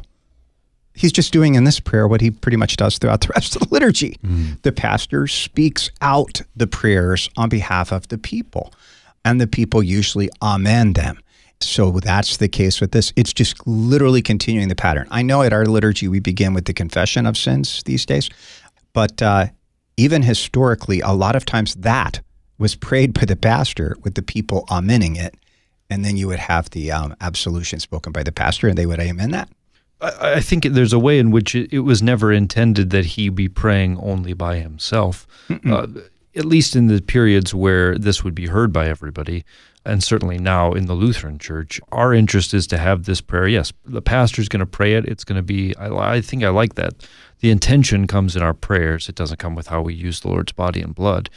he's just doing in this prayer what he pretty much does throughout the rest of the liturgy. The pastor speaks out the prayers on behalf of the people, and the people usually amen them. So that's the case with this. It's just literally continuing the pattern. I know at our liturgy we begin with the confession of sins these days, but even historically, a lot of times that was prayed by the pastor with the people amening it. And then you would have the absolution spoken by the pastor, and they would amen that. I think there's a way in which it was never intended that he be praying only by himself, at least in the periods where this would be heard by everybody, and certainly now in the Lutheran Church. Our interest is to have this prayer. Yes, the pastor's going to pray it. It's going to be, I think I like that. The intention comes in our prayers. It doesn't come with how we use the Lord's body and blood.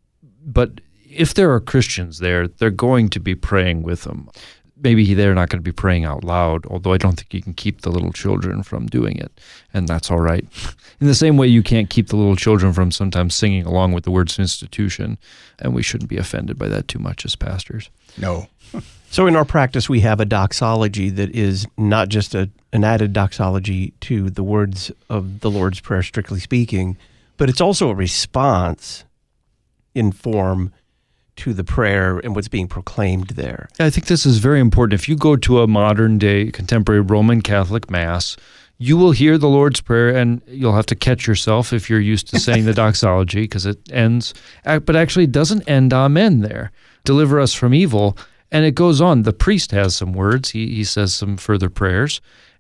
But if there are Christians there, they're going to be praying with them. Maybe they're not going to be praying out loud, although I don't think you can keep the little children from doing it, and that's all right. In the same way you can't keep the little children from sometimes singing along with the words of institution, and we shouldn't be offended by that too much as pastors. No. So in our practice, we have a doxology that is not just an added doxology to the words of the Lord's Prayer, strictly speaking, but it's also a response in form to the prayer and what's being proclaimed there. I think this is very important. If you go to a modern-day contemporary Roman Catholic Mass, you will hear the Lord's Prayer, and you'll have to catch yourself if you're used to saying the doxology, because it ends, but actually it doesn't end amen there. Deliver us from evil, and it goes on. The priest has some words. He says some further prayers,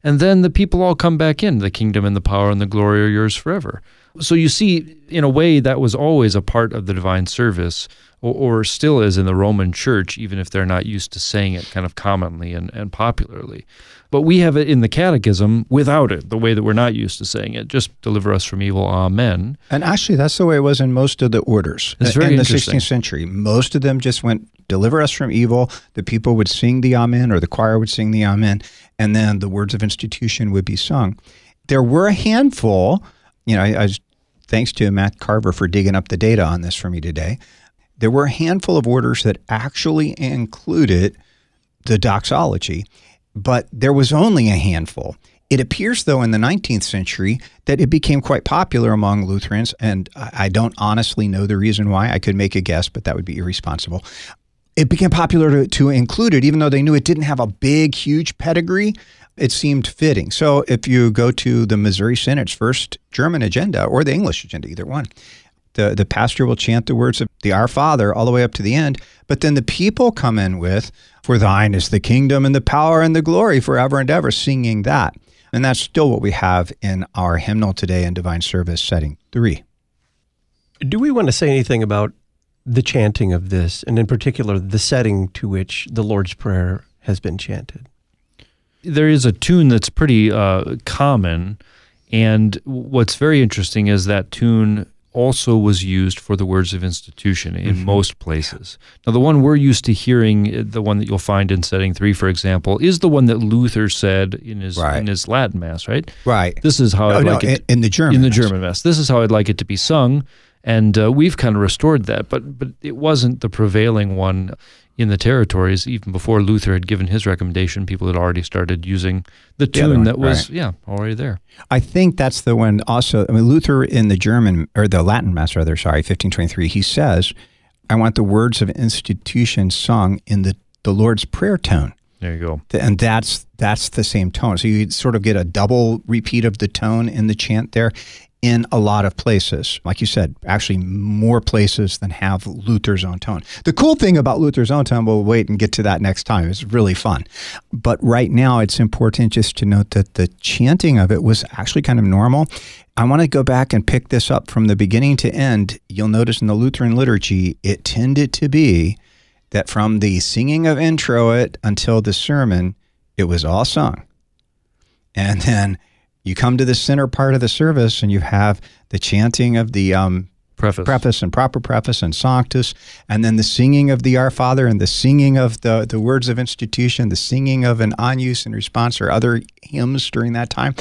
And then the people all come back in. The kingdom and the power and the glory are yours forever. So you see, in a way, that was always a part of the divine service, or still is in the Roman Church, even if they're not used to saying it kind of commonly and popularly. But we have it in the Catechism without it, the way that we're not used to saying it. Just deliver us from evil, amen. And actually, that's the way it was in most of the orders. It's very in the interesting. 16th century. Most of them just went, deliver us from evil. The people would sing the amen, or the choir would sing the amen, and then the words of institution would be sung. There were a handful, I was, thanks to Matt Carver for digging up the data on this for me today. There were a handful of orders that actually included the doxology, but there was only a handful. It appears, though, in the 19th century that it became quite popular among Lutherans, and I don't honestly know the reason why. I could make a guess, but that would be irresponsible. It became popular to include it, even though they knew it didn't have a big, huge pedigree. It seemed fitting. So if you go to the Missouri Synode's first German agenda or the English agenda, either one, the pastor will chant the words of the Our Father all the way up to the end, but then the people come in with, for thine is the kingdom and the power and the glory forever and ever, singing that. And that's still what we have in our hymnal today in Divine Service setting 3. Do we want to say anything about the chanting of this, and in particular, the setting to which the Lord's Prayer has been chanted? There is a tune that's pretty common, and what's very interesting is that tune also was used for the words of institution in most places. Now, the one we're used to hearing, the one that you'll find in setting 3, for example, is the one that Luther said in his Latin Mass, right? Right. This is how I'd like it in the German. In the German Mass. This is how I'd like it to be sung, and we've kind of restored that, but it wasn't the prevailing one in the territories. Even before Luther had given his recommendation, people had already started using the tune that was already there. I think that's the one also. I mean, Luther in the German, or the Latin Mass rather, 1523, he says, I want the words of institution sung in the Lord's Prayer tone. There you go. And that's the same tone. So you sort of get a double repeat of the tone in the chant there in a lot of places. Like you said, actually more places than have Luther's own tone. The cool thing about Luther's own tone, we'll wait and get to that next time. It's really fun. But right now, it's important just to note that the chanting of it was actually kind of normal. I want to go back and pick this up from the beginning to end. You'll notice in the Lutheran liturgy, it tended to be that from the singing of introit until the sermon, it was all sung. And then you come to the center part of the service and you have the chanting of the preface and proper preface and sanctus, and then the singing of the Our Father and the singing of the words of institution, the singing of an Agnus in response or other hymns during that time.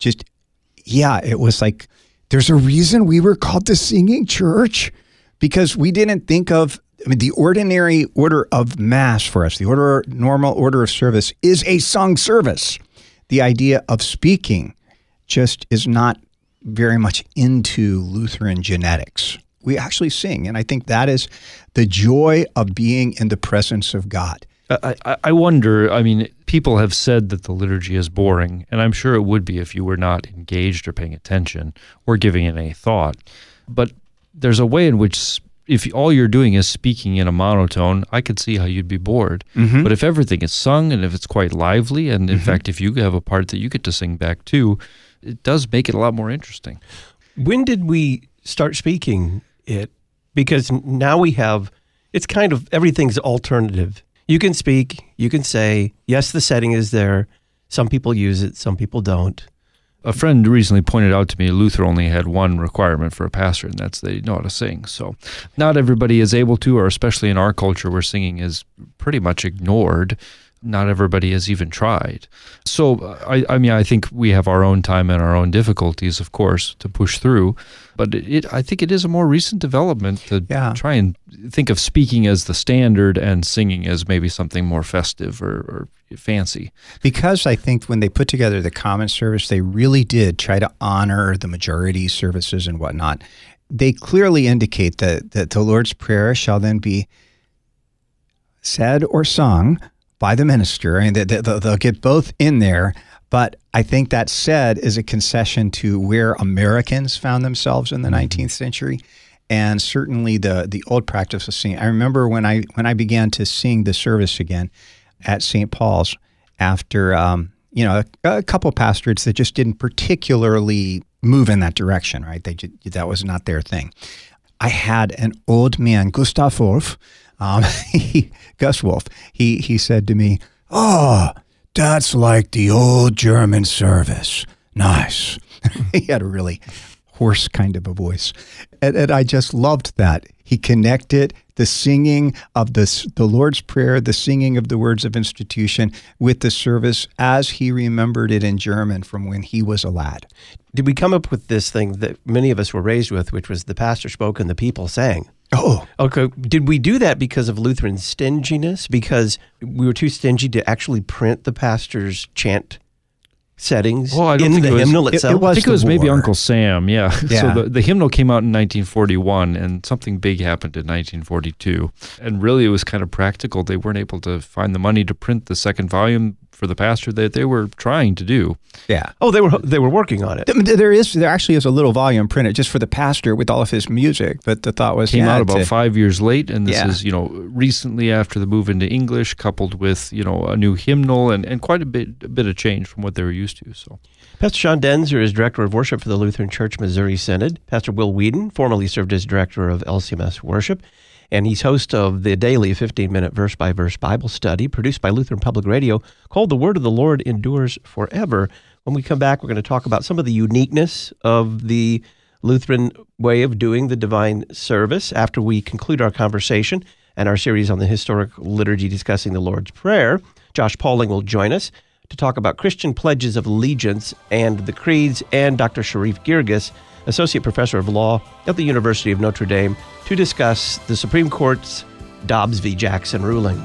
It was like, there's a reason we were called the singing church, because we didn't think of, the ordinary order of Mass for us, the normal order of service is a sung service. The idea of speaking just is not very much into Lutheran genetics. We actually sing, and I think that is the joy of being in the presence of God. I wonder, people have said that the liturgy is boring, and I'm sure it would be if you were not engaged or paying attention or giving it any thought. But there's a way in which, if all you're doing is speaking in a monotone, I could see how you'd be bored. Mm-hmm. But if everything is sung and if it's quite lively, and in fact, if you have a part that you get to sing back too, it does make it a lot more interesting. When did we start speaking it? Because now we have, it's kind of, everything's alternative. You can speak, you can say, yes, the setting is there. Some people use it, some people don't. A friend recently pointed out to me Luther only had one requirement for a pastor, and that's they know how to sing. So not everybody is able to, or especially in our culture where singing is pretty much ignored, not everybody has even tried. So, I think we have our own time and our own difficulties, of course, to push through. But I think it is a more recent development to try and think of speaking as the standard and singing as maybe something more festive or fancy. Because I think when they put together the common service, they really did try to honor the majority services and whatnot. They clearly indicate that the Lord's Prayer shall then be said or sung by the minister, and they'll get both in there. But I think that said is a concession to where Americans found themselves in the 19th century, and certainly the old practice of singing. I remember when I began to sing the service again at St. Paul's after a couple pastors that just didn't particularly move in that direction, right? That was not their thing. I had an old man, Gustav Wolf, Gus Wolf. He said to me, "Oh, that's like the old German service. Nice." He had a really hoarse kind of a voice. And I just loved that. He connected the singing of the Lord's Prayer, the singing of the words of institution with the service as he remembered it in German from when he was a lad. Did we come up with this thing that many of us were raised with, which was the pastor spoke and the people sang? Oh. Okay. Did we do that because of Lutheran stinginess? Because we were too stingy to actually print the pastor's chant settings in the hymnal itself? I think it was maybe Uncle Sam, yeah. Yeah. So the hymnal came out in 1941, and something big happened in 1942. And really, it was kind of practical. They weren't able to find the money to print the second volume for the pastor that they were trying to do. Yeah. Oh, they were working on it. There actually is a little volume printed just for the pastor with all of his music, but the thought was came out about 5 years late, and this is recently after the move into English, coupled with a new hymnal and quite a bit of change from what they were used to. So, Pastor Sean Denzer is director of worship for the Lutheran Church Missouri Synod. Pastor Will Whedon formerly served as director of LCMS worship, and he's host of the daily 15-minute verse-by-verse Bible study produced by Lutheran Public Radio called The Word of the Lord Endures Forever. When we come back, we're going to talk about some of the uniqueness of the Lutheran way of doing the divine service after we conclude our conversation and our series on the historic liturgy discussing the Lord's Prayer. Josh Pauling will join us to talk about Christian pledges of allegiance and the creeds, and Dr. Sharif Girgis, Associate Professor of Law at the University of Notre Dame, to discuss the Supreme Court's Dobbs v. Jackson ruling.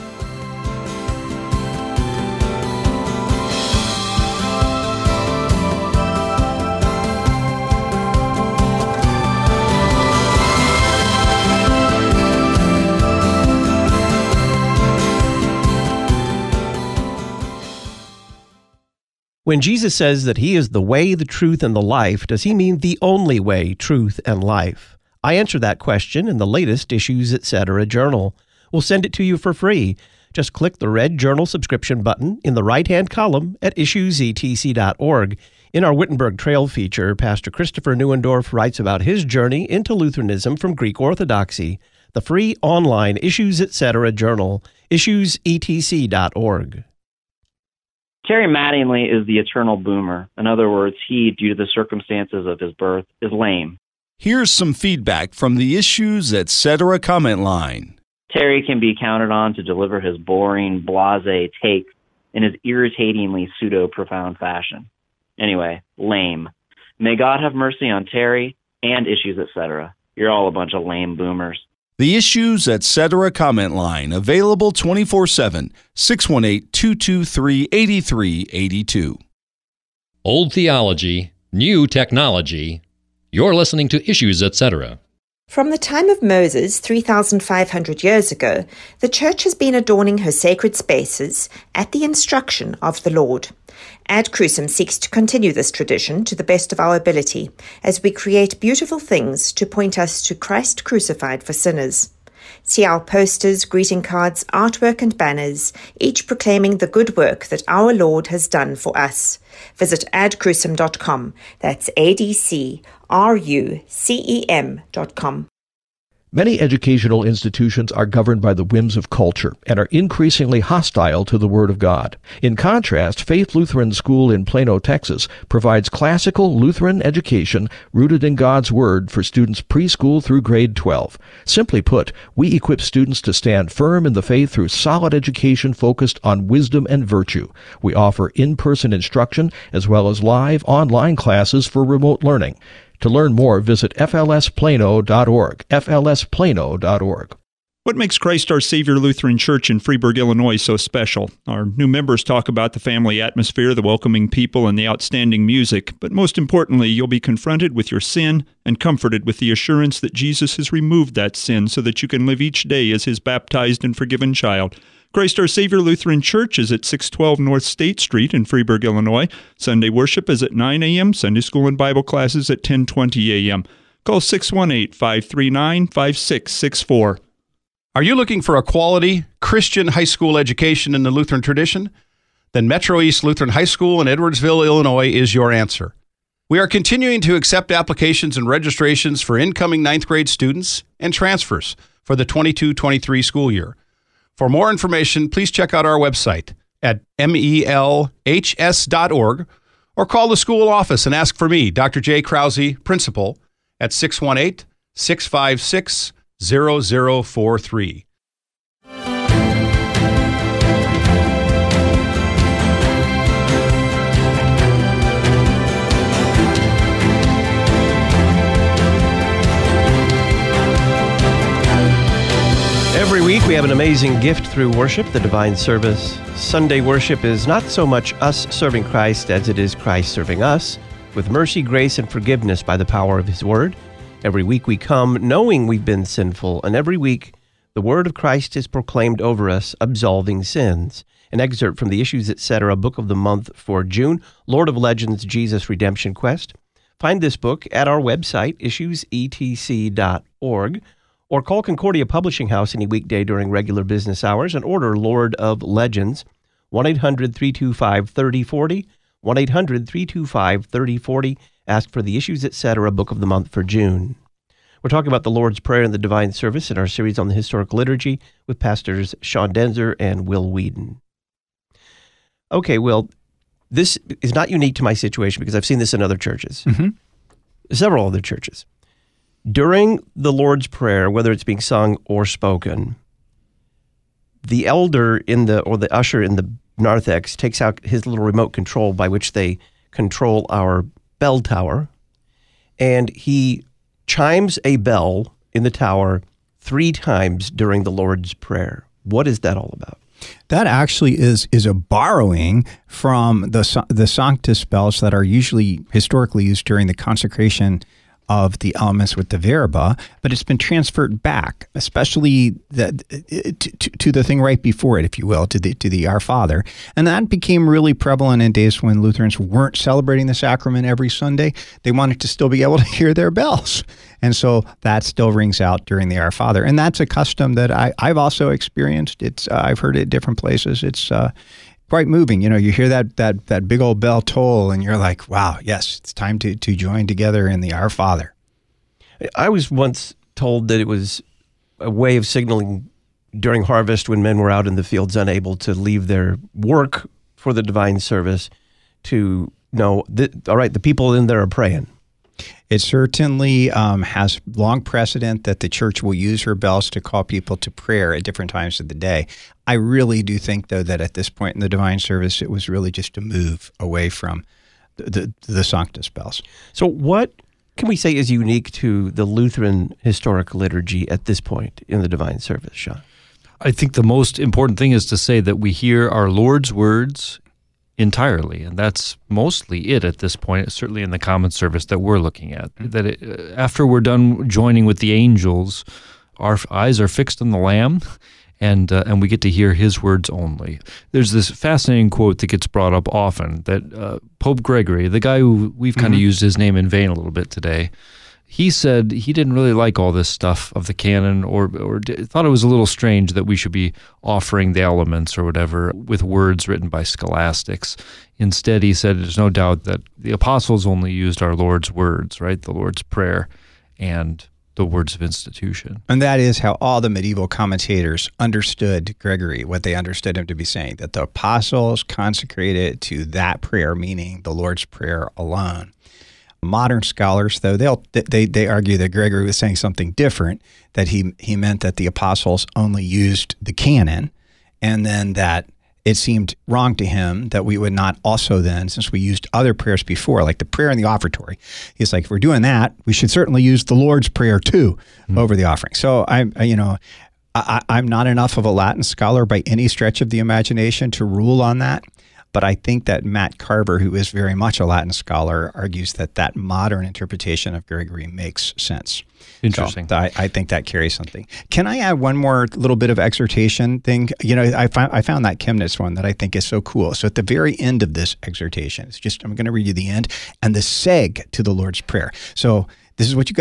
When Jesus says that he is the way, the truth, and the life, does he mean the only way, truth, and life? I answer that question in the latest Issues Etc. journal. We'll send it to you for free. Just click the red journal subscription button in the right-hand column at issuesetc.org. In our Wittenberg Trail feature, Pastor Christopher Neuendorf writes about his journey into Lutheranism from Greek Orthodoxy. The free online Issues Etc. journal, issuesetc.org. Terry Mattingly is the eternal boomer. In other words, he, due to the circumstances of his birth, is lame. Here's some feedback from the Issues Etc. comment line. Terry can be counted on to deliver his boring, blasé takes in his irritatingly pseudo-profound fashion. Anyway, lame. May God have mercy on Terry and Issues Etc. You're all a bunch of lame boomers. The Issues Etc. comment line, available 24/7, 618-223-8382. Old theology, new technology. You're listening to Issues Etc. From the time of Moses, 3,500 years ago, the Church has been adorning her sacred spaces at the instruction of the Lord. Ad Crucem seeks to continue this tradition to the best of our ability as we create beautiful things to point us to Christ crucified for sinners. See our posters, greeting cards, artwork, and banners, each proclaiming the good work that our Lord has done for us. Visit adcrucem.com. That's ADCRUCEM.com. Many educational institutions are governed by the whims of culture and are increasingly hostile to the Word of God. In contrast, Faith Lutheran School in Plano, Texas, provides classical Lutheran education rooted in God's Word for students preschool through grade 12. Simply put, we equip students to stand firm in the faith through solid education focused on wisdom and virtue. We offer in-person instruction as well as live online classes for remote learning. To learn more, visit flsplano.org, flsplano.org. What makes Christ Our Savior Lutheran Church in Freeburg, Illinois so special? Our new members talk about the family atmosphere, the welcoming people, and the outstanding music. But most importantly, you'll be confronted with your sin and comforted with the assurance that Jesus has removed that sin so that you can live each day as His baptized and forgiven child. Christ Our Savior Lutheran Church is at 612 North State Street in Freeburg, Illinois. Sunday worship is at 9 a.m., Sunday school and Bible classes at 10:20 a.m. Call 618-539-5664. Are you looking for a quality Christian high school education in the Lutheran tradition? then Metro East Lutheran High School in Edwardsville, Illinois is your answer. We are continuing to accept applications and registrations for incoming 9th grade students and transfers for the 22-23 school year. For more information, please check out our website at melhs.org or call the school office and ask for me, Dr. J. Krause, principal, at 618-656-0043. Every week we have an amazing gift through worship, the divine service. Sunday worship is not so much us serving Christ as it is Christ serving us with mercy, grace, and forgiveness by the power of His Word. Every week we come knowing we've been sinful, and every week the Word of Christ is proclaimed over us, absolving sins. An excerpt from the Issues Etc. Book of the Month for June, Lord of Legends, Jesus Redemption Quest. Find this book at our website, issuesetc.org. Or call Concordia Publishing House any weekday during regular business hours and order Lord of Legends, 1-800-325-3040, 1-800-325-3040. Ask for the Issues Etc. Book of the Month for June. We're talking about the Lord's Prayer and the Divine Service in our series on the Historic Liturgy with Pastors Sean Denzer and Will Whedon. Okay, Will, this is not unique to my situation because I've seen this in other churches, several other churches. During the Lord's Prayer, whether it's being sung or spoken, the elder or the usher in the narthex takes out his little remote control by which they control our bell tower, and he chimes a bell in the tower 3 times during the Lord's Prayer. What is that all about? That actually is a borrowing from the Sanctus bells that are usually historically used during the consecration of the elements with the verba, but it's been transferred back, especially to the thing right before it, if you will, to the Our Father. And that became really prevalent in days when Lutherans weren't celebrating the sacrament every Sunday. They wanted to still be able to hear their bells. And so that still rings out during the Our Father. And that's a custom that I've also experienced. I've heard it at different places. It's quite moving. You know, you hear that big old bell toll and you're like, wow, yes, it's time to join together in the Our Father. I was once told that it was a way of signaling during harvest when men were out in the fields unable to leave their work for the divine service to know that, all right, the people in there are praying. It certainly has long precedent that the church will use her bells to call people to prayer at different times of the day. I really do think, though, that at this point in the divine service, it was really just a move away from the Sanctus bells. So what can we say is unique to the Lutheran historic liturgy at this point in the divine service, Sean? I think the most important thing is to say that we hear our Lord's words entirely, and that's mostly it at this point, certainly in the common service that we're looking at. That after we're done joining with the angels, our eyes are fixed on the Lamb, and we get to hear His words only. There's this fascinating quote that gets brought up often that Pope Gregory, the guy who we've kind of used his name in vain a little bit today, he said he didn't really like all this stuff of the canon or thought it was a little strange that we should be offering the elements or whatever with words written by scholastics. Instead, he said there's no doubt that the apostles only used our Lord's words, right? The Lord's Prayer and the words of institution. And that is how all the medieval commentators understood Gregory, what they understood him to be saying, that the apostles consecrated to that prayer, meaning the Lord's Prayer alone. Modern scholars, though, they argue that Gregory was saying something different, that he meant that the apostles only used the canon, and then that it seemed wrong to him that we would not also then, since we used other prayers before, like the prayer and the offertory, he's like, if we're doing that, we should certainly use the Lord's Prayer too over the offering. So I'm not enough of a Latin scholar by any stretch of the imagination to rule on that. But I think that Matt Carver, who is very much a Latin scholar, argues that modern interpretation of Gregory makes sense. Interesting. So I think that carries something. Can I add one more little bit of exhortation thing? You know, I found that Chemnitz one that I think is so cool. So at the very end of this exhortation, I'm going to read you the end and the seg to the Lord's Prayer. So this is what you got.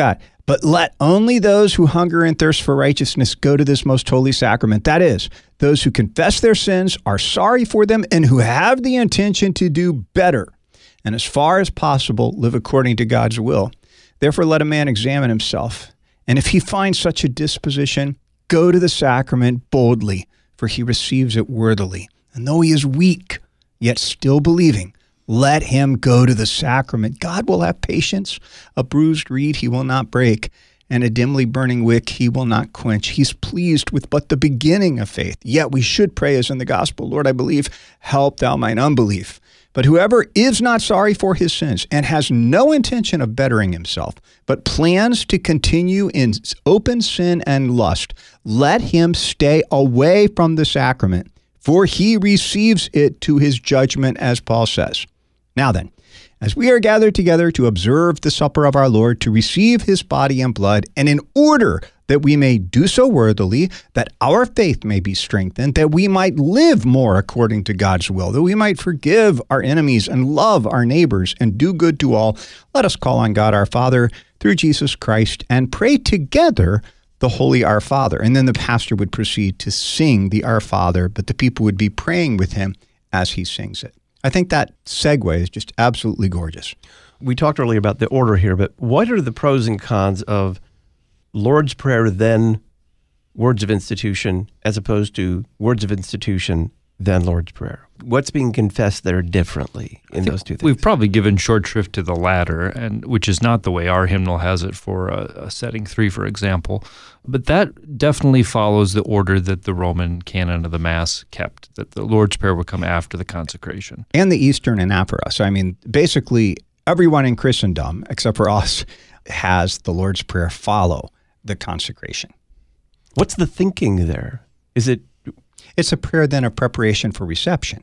But let only those who hunger and thirst for righteousness go to this most holy sacrament. That is, those who confess their sins, are sorry for them, and who have the intention to do better, and as far as possible, live according to God's will. Therefore, let a man examine himself. And if he finds such a disposition, go to the sacrament boldly, for he receives it worthily. And though he is weak, yet still believing, let him go to the sacrament. God will have patience. A bruised reed he will not break, and a dimly burning wick he will not quench. He's pleased with but the beginning of faith. Yet we should pray as in the gospel, Lord, I believe, help thou mine unbelief. But whoever is not sorry for his sins and has no intention of bettering himself, but plans to continue in open sin and lust, let him stay away from the sacrament, for he receives it to his judgment, as Paul says. Now then, as we are gathered together to observe the supper of our Lord, to receive his body and blood, and in order that we may do so worthily, that our faith may be strengthened, that we might live more according to God's will, that we might forgive our enemies and love our neighbors and do good to all, let us call on God our Father through Jesus Christ and pray together the Holy Our Father. And then the pastor would proceed to sing the Our Father, but the people would be praying with him as he sings it. I think that segue is just absolutely gorgeous. We talked earlier about the order here, but what are the pros and cons of Lord's Prayer, then words of institution, as opposed to words of institution, then Lord's Prayer? What's being confessed there differently in those two things? We've probably given short shrift to the latter, and which is not the way our hymnal has it for a setting 3, for example. But that definitely follows the order that the Roman canon of the Mass kept, that the Lord's Prayer would come after the consecration. And the Eastern Anaphora. So, I mean, basically, everyone in Christendom, except for us, has the Lord's Prayer follow the consecration. What's the thinking there? Is it? It's a prayer then of preparation for reception.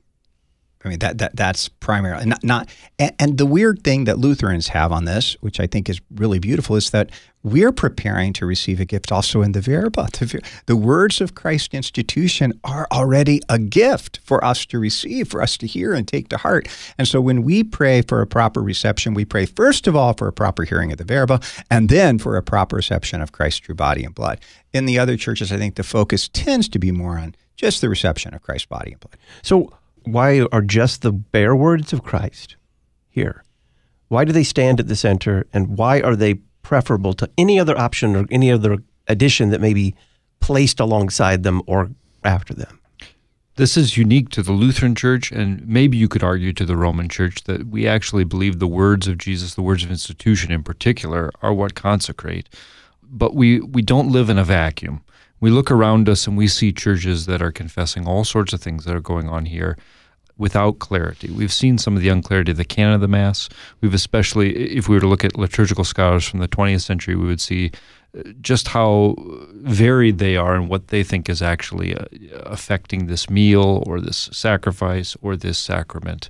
I mean, that's primarily not. And the weird thing that Lutherans have on this, which I think is really beautiful, is that we're preparing to receive a gift also in the Verba. The words of Christ's institution are already a gift for us to receive, for us to hear and take to heart. And so when we pray for a proper reception, we pray first of all for a proper hearing of the Verba, and then for a proper reception of Christ's true body and blood. In the other churches, I think the focus tends to be more on just the reception of Christ's body and blood. So why are just the bare words of Christ here? Why do they stand at the center, and why are they preferable to any other option or any other addition that may be placed alongside them or after them? This is unique to the Lutheran Church, and maybe you could argue to the Roman Church, that we actually believe the words of Jesus, the words of institution in particular, are what consecrate. But we don't live in a vacuum. We look around us and we see churches that are confessing all sorts of things that are going on here without clarity. We've seen some of the unclarity of the canon of the Mass. We've especially, if we were to look at liturgical scholars from the 20th century, we would see just how varied they are and what they think is actually affecting this meal or this sacrifice or this sacrament.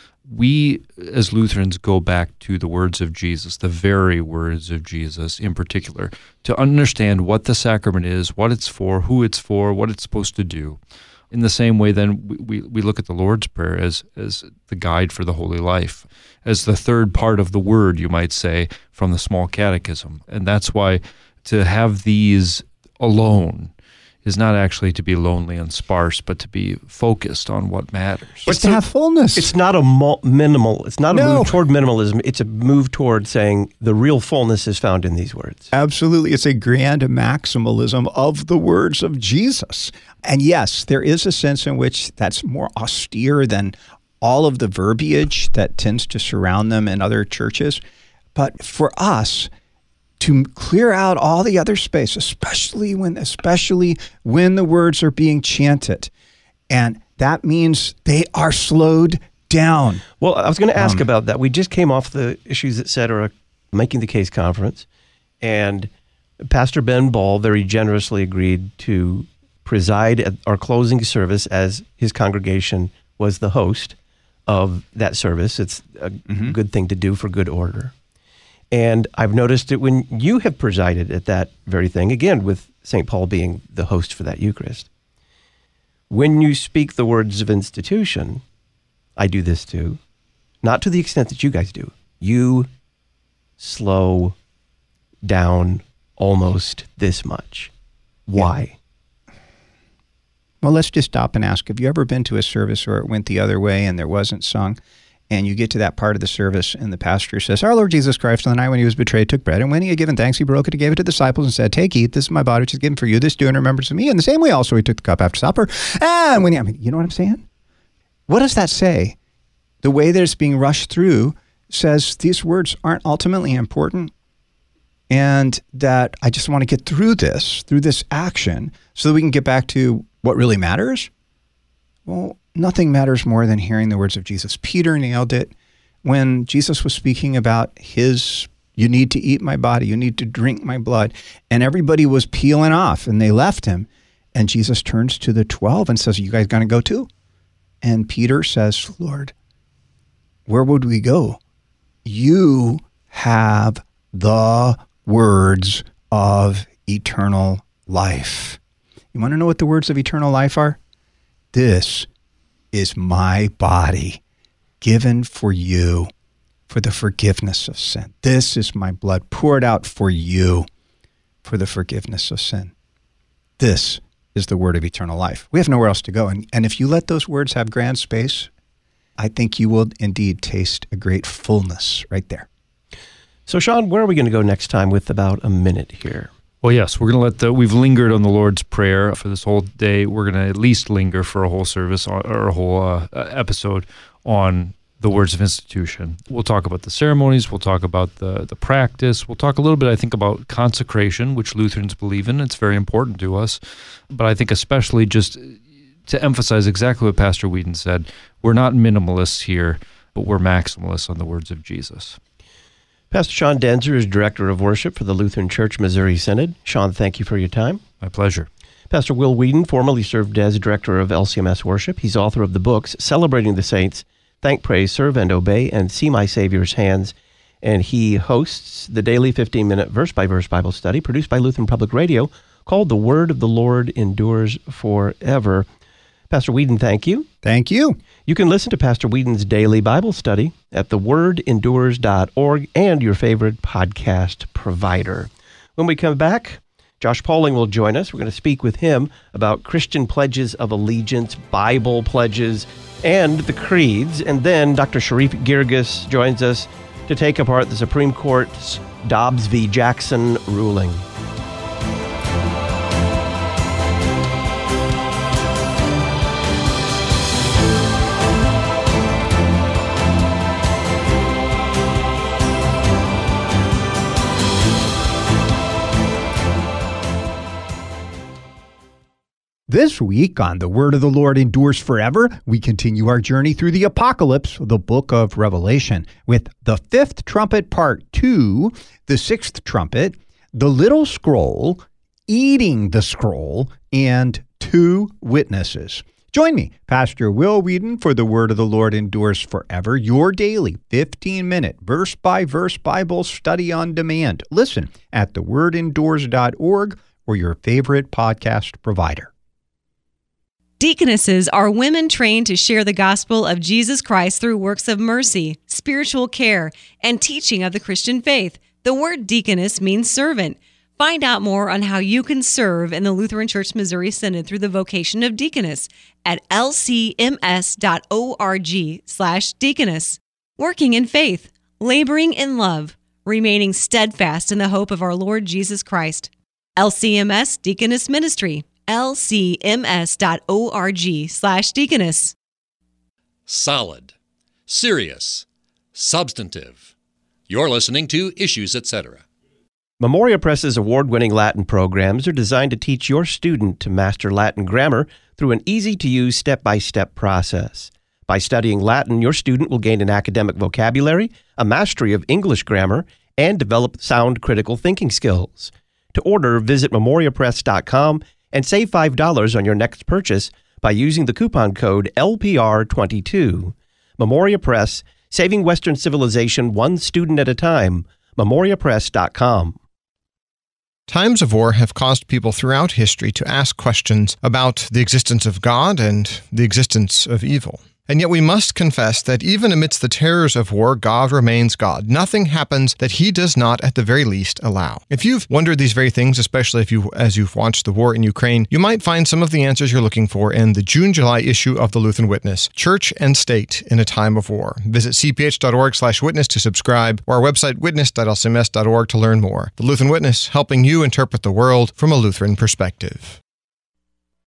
We, as Lutherans, go back to the words of Jesus, the very words of Jesus in particular, to understand what the sacrament is, what it's for, who it's for, what it's supposed to do. In the same way, then, we look at the Lord's Prayer as the guide for the holy life, as the third part of the word, you might say, from the Small Catechism. And that's why to have these alone is not actually to be lonely and sparse, but to be focused on what matters. It's to have fullness. It's not a minimal. It's not a move toward minimalism. It's a move toward saying the real fullness is found in these words. Absolutely. It's a grand maximalism of the words of Jesus. And yes, there is a sense in which that's more austere than all of the verbiage that tends to surround them in other churches. But for us, to clear out all the other space, especially when the words are being chanted. And that means they are slowed down. Well, I was going to ask about that. We just came off the Issues Etc. Making the Case conference, and Pastor Ben Ball very generously agreed to preside at our closing service as his congregation was the host of that service. It's a good thing to do for good order. And I've noticed it when you have presided at that very thing, again, with St. Paul being the host for that Eucharist. When you speak the words of institution, I do this too, not to the extent that you guys do. You slow down almost this much. Why? Well, let's just stop and ask, have you ever been to a service where it went the other way and there wasn't sung? And you get to that part of the service and the pastor says, our Lord Jesus Christ, on the night when he was betrayed, took bread. And when he had given thanks, he broke it and gave it to the disciples and said, take, eat, this is my body, which is given for you. This do in remembrance of me. In the same way also he took the cup after supper. And when you know what I'm saying? What does that say? The way that it's being rushed through says these words aren't ultimately important. And that I just want to get through this action so that we can get back to what really matters. Well, nothing matters more than hearing the words of Jesus. Peter nailed it when Jesus was speaking about you need to eat my body, you need to drink my blood. And everybody was peeling off and they left him. And Jesus turns to the 12 and says, are you guys going to go too? And Peter says, Lord, where would we go? You have the words of eternal life. You want to know what the words of eternal life are? This is my body given for you for the forgiveness of sin. This is my blood poured out for you for the forgiveness of sin. This is the word of eternal life. We have nowhere else to go. And if you let those words have grand space, I think you will indeed taste a great fullness right there. So, Sean, where are we going to go next time with about a minute here? Well, yes, we're going to we've lingered on the Lord's Prayer for this whole day. We're going to at least linger for a whole service or a whole episode on the words of institution. We'll talk about the ceremonies. We'll talk about the practice. We'll talk a little bit, I think, about consecration, which Lutherans believe in. It's very important to us. But I think especially just to emphasize exactly what Pastor Whedon said, we're not minimalists here, but we're maximalists on the words of Jesus. Pastor Sean Daenzer is Director of Worship for the Lutheran Church Missouri Synod. Sean, thank you for your time. My pleasure. Pastor Will Whedon formerly served as Director of LCMS Worship. He's author of the books Celebrating the Saints, Thank, Praise, Serve, and Obey, and See My Savior's Hands. And he hosts the daily 15-minute verse-by-verse Bible study produced by Lutheran Public Radio called The Word of the Lord Endures Forever. Pastor Whedon, thank you. Thank you. You can listen to Pastor Whedon's daily Bible study at thewordendures.org and your favorite podcast provider. When we come back, Josh Pauling will join us. We're going to speak with him about Christian pledges of allegiance, Bible pledges, and the creeds. And then Dr. Sharif Girgis joins us to take apart the Supreme Court's Dobbs v. Jackson ruling. This week on The Word of the Lord Endures Forever, we continue our journey through the Apocalypse, the book of Revelation, with the fifth trumpet part 2, the sixth trumpet, the little scroll, eating the scroll, and 2 witnesses. Join me, Pastor Will Whedon, for The Word of the Lord Endures Forever, your daily 15-minute verse-by-verse Bible study on demand. Listen at thewordendures.org or your favorite podcast provider. Deaconesses are women trained to share the gospel of Jesus Christ through works of mercy, spiritual care, and teaching of the Christian faith. The word deaconess means servant. Find out more on how you can serve in the Lutheran Church Missouri Synod through the vocation of deaconess at lcms.org/deaconess. Working in faith, laboring in love, remaining steadfast in the hope of our Lord Jesus Christ. LCMS Deaconess Ministry. lcms.org/deaconess. Solid, serious, substantive. You're listening to Issues, Etc. Memoria Press's award-winning Latin programs are designed to teach your student to master Latin grammar through an easy-to-use step-by-step process. By studying Latin, your student will gain an academic vocabulary, a mastery of English grammar, and develop sound critical thinking skills. To order, visit memoriapress.com and save $5 on your next purchase by using the coupon code LPR22. Memoria Press, saving Western civilization one student at a time. memoriapress.com. Times of war have caused people throughout history to ask questions about the existence of God and the existence of evil. And yet we must confess that even amidst the terrors of war, God remains God. Nothing happens that he does not, at the very least, allow. If you've wondered these very things, especially as you've watched the war in Ukraine, you might find some of the answers you're looking for in the June-July issue of the Lutheran Witness, Church and State in a Time of War. Visit cph.org/witness to subscribe, or our website witness.lcms.org to learn more. The Lutheran Witness, helping you interpret the world from a Lutheran perspective.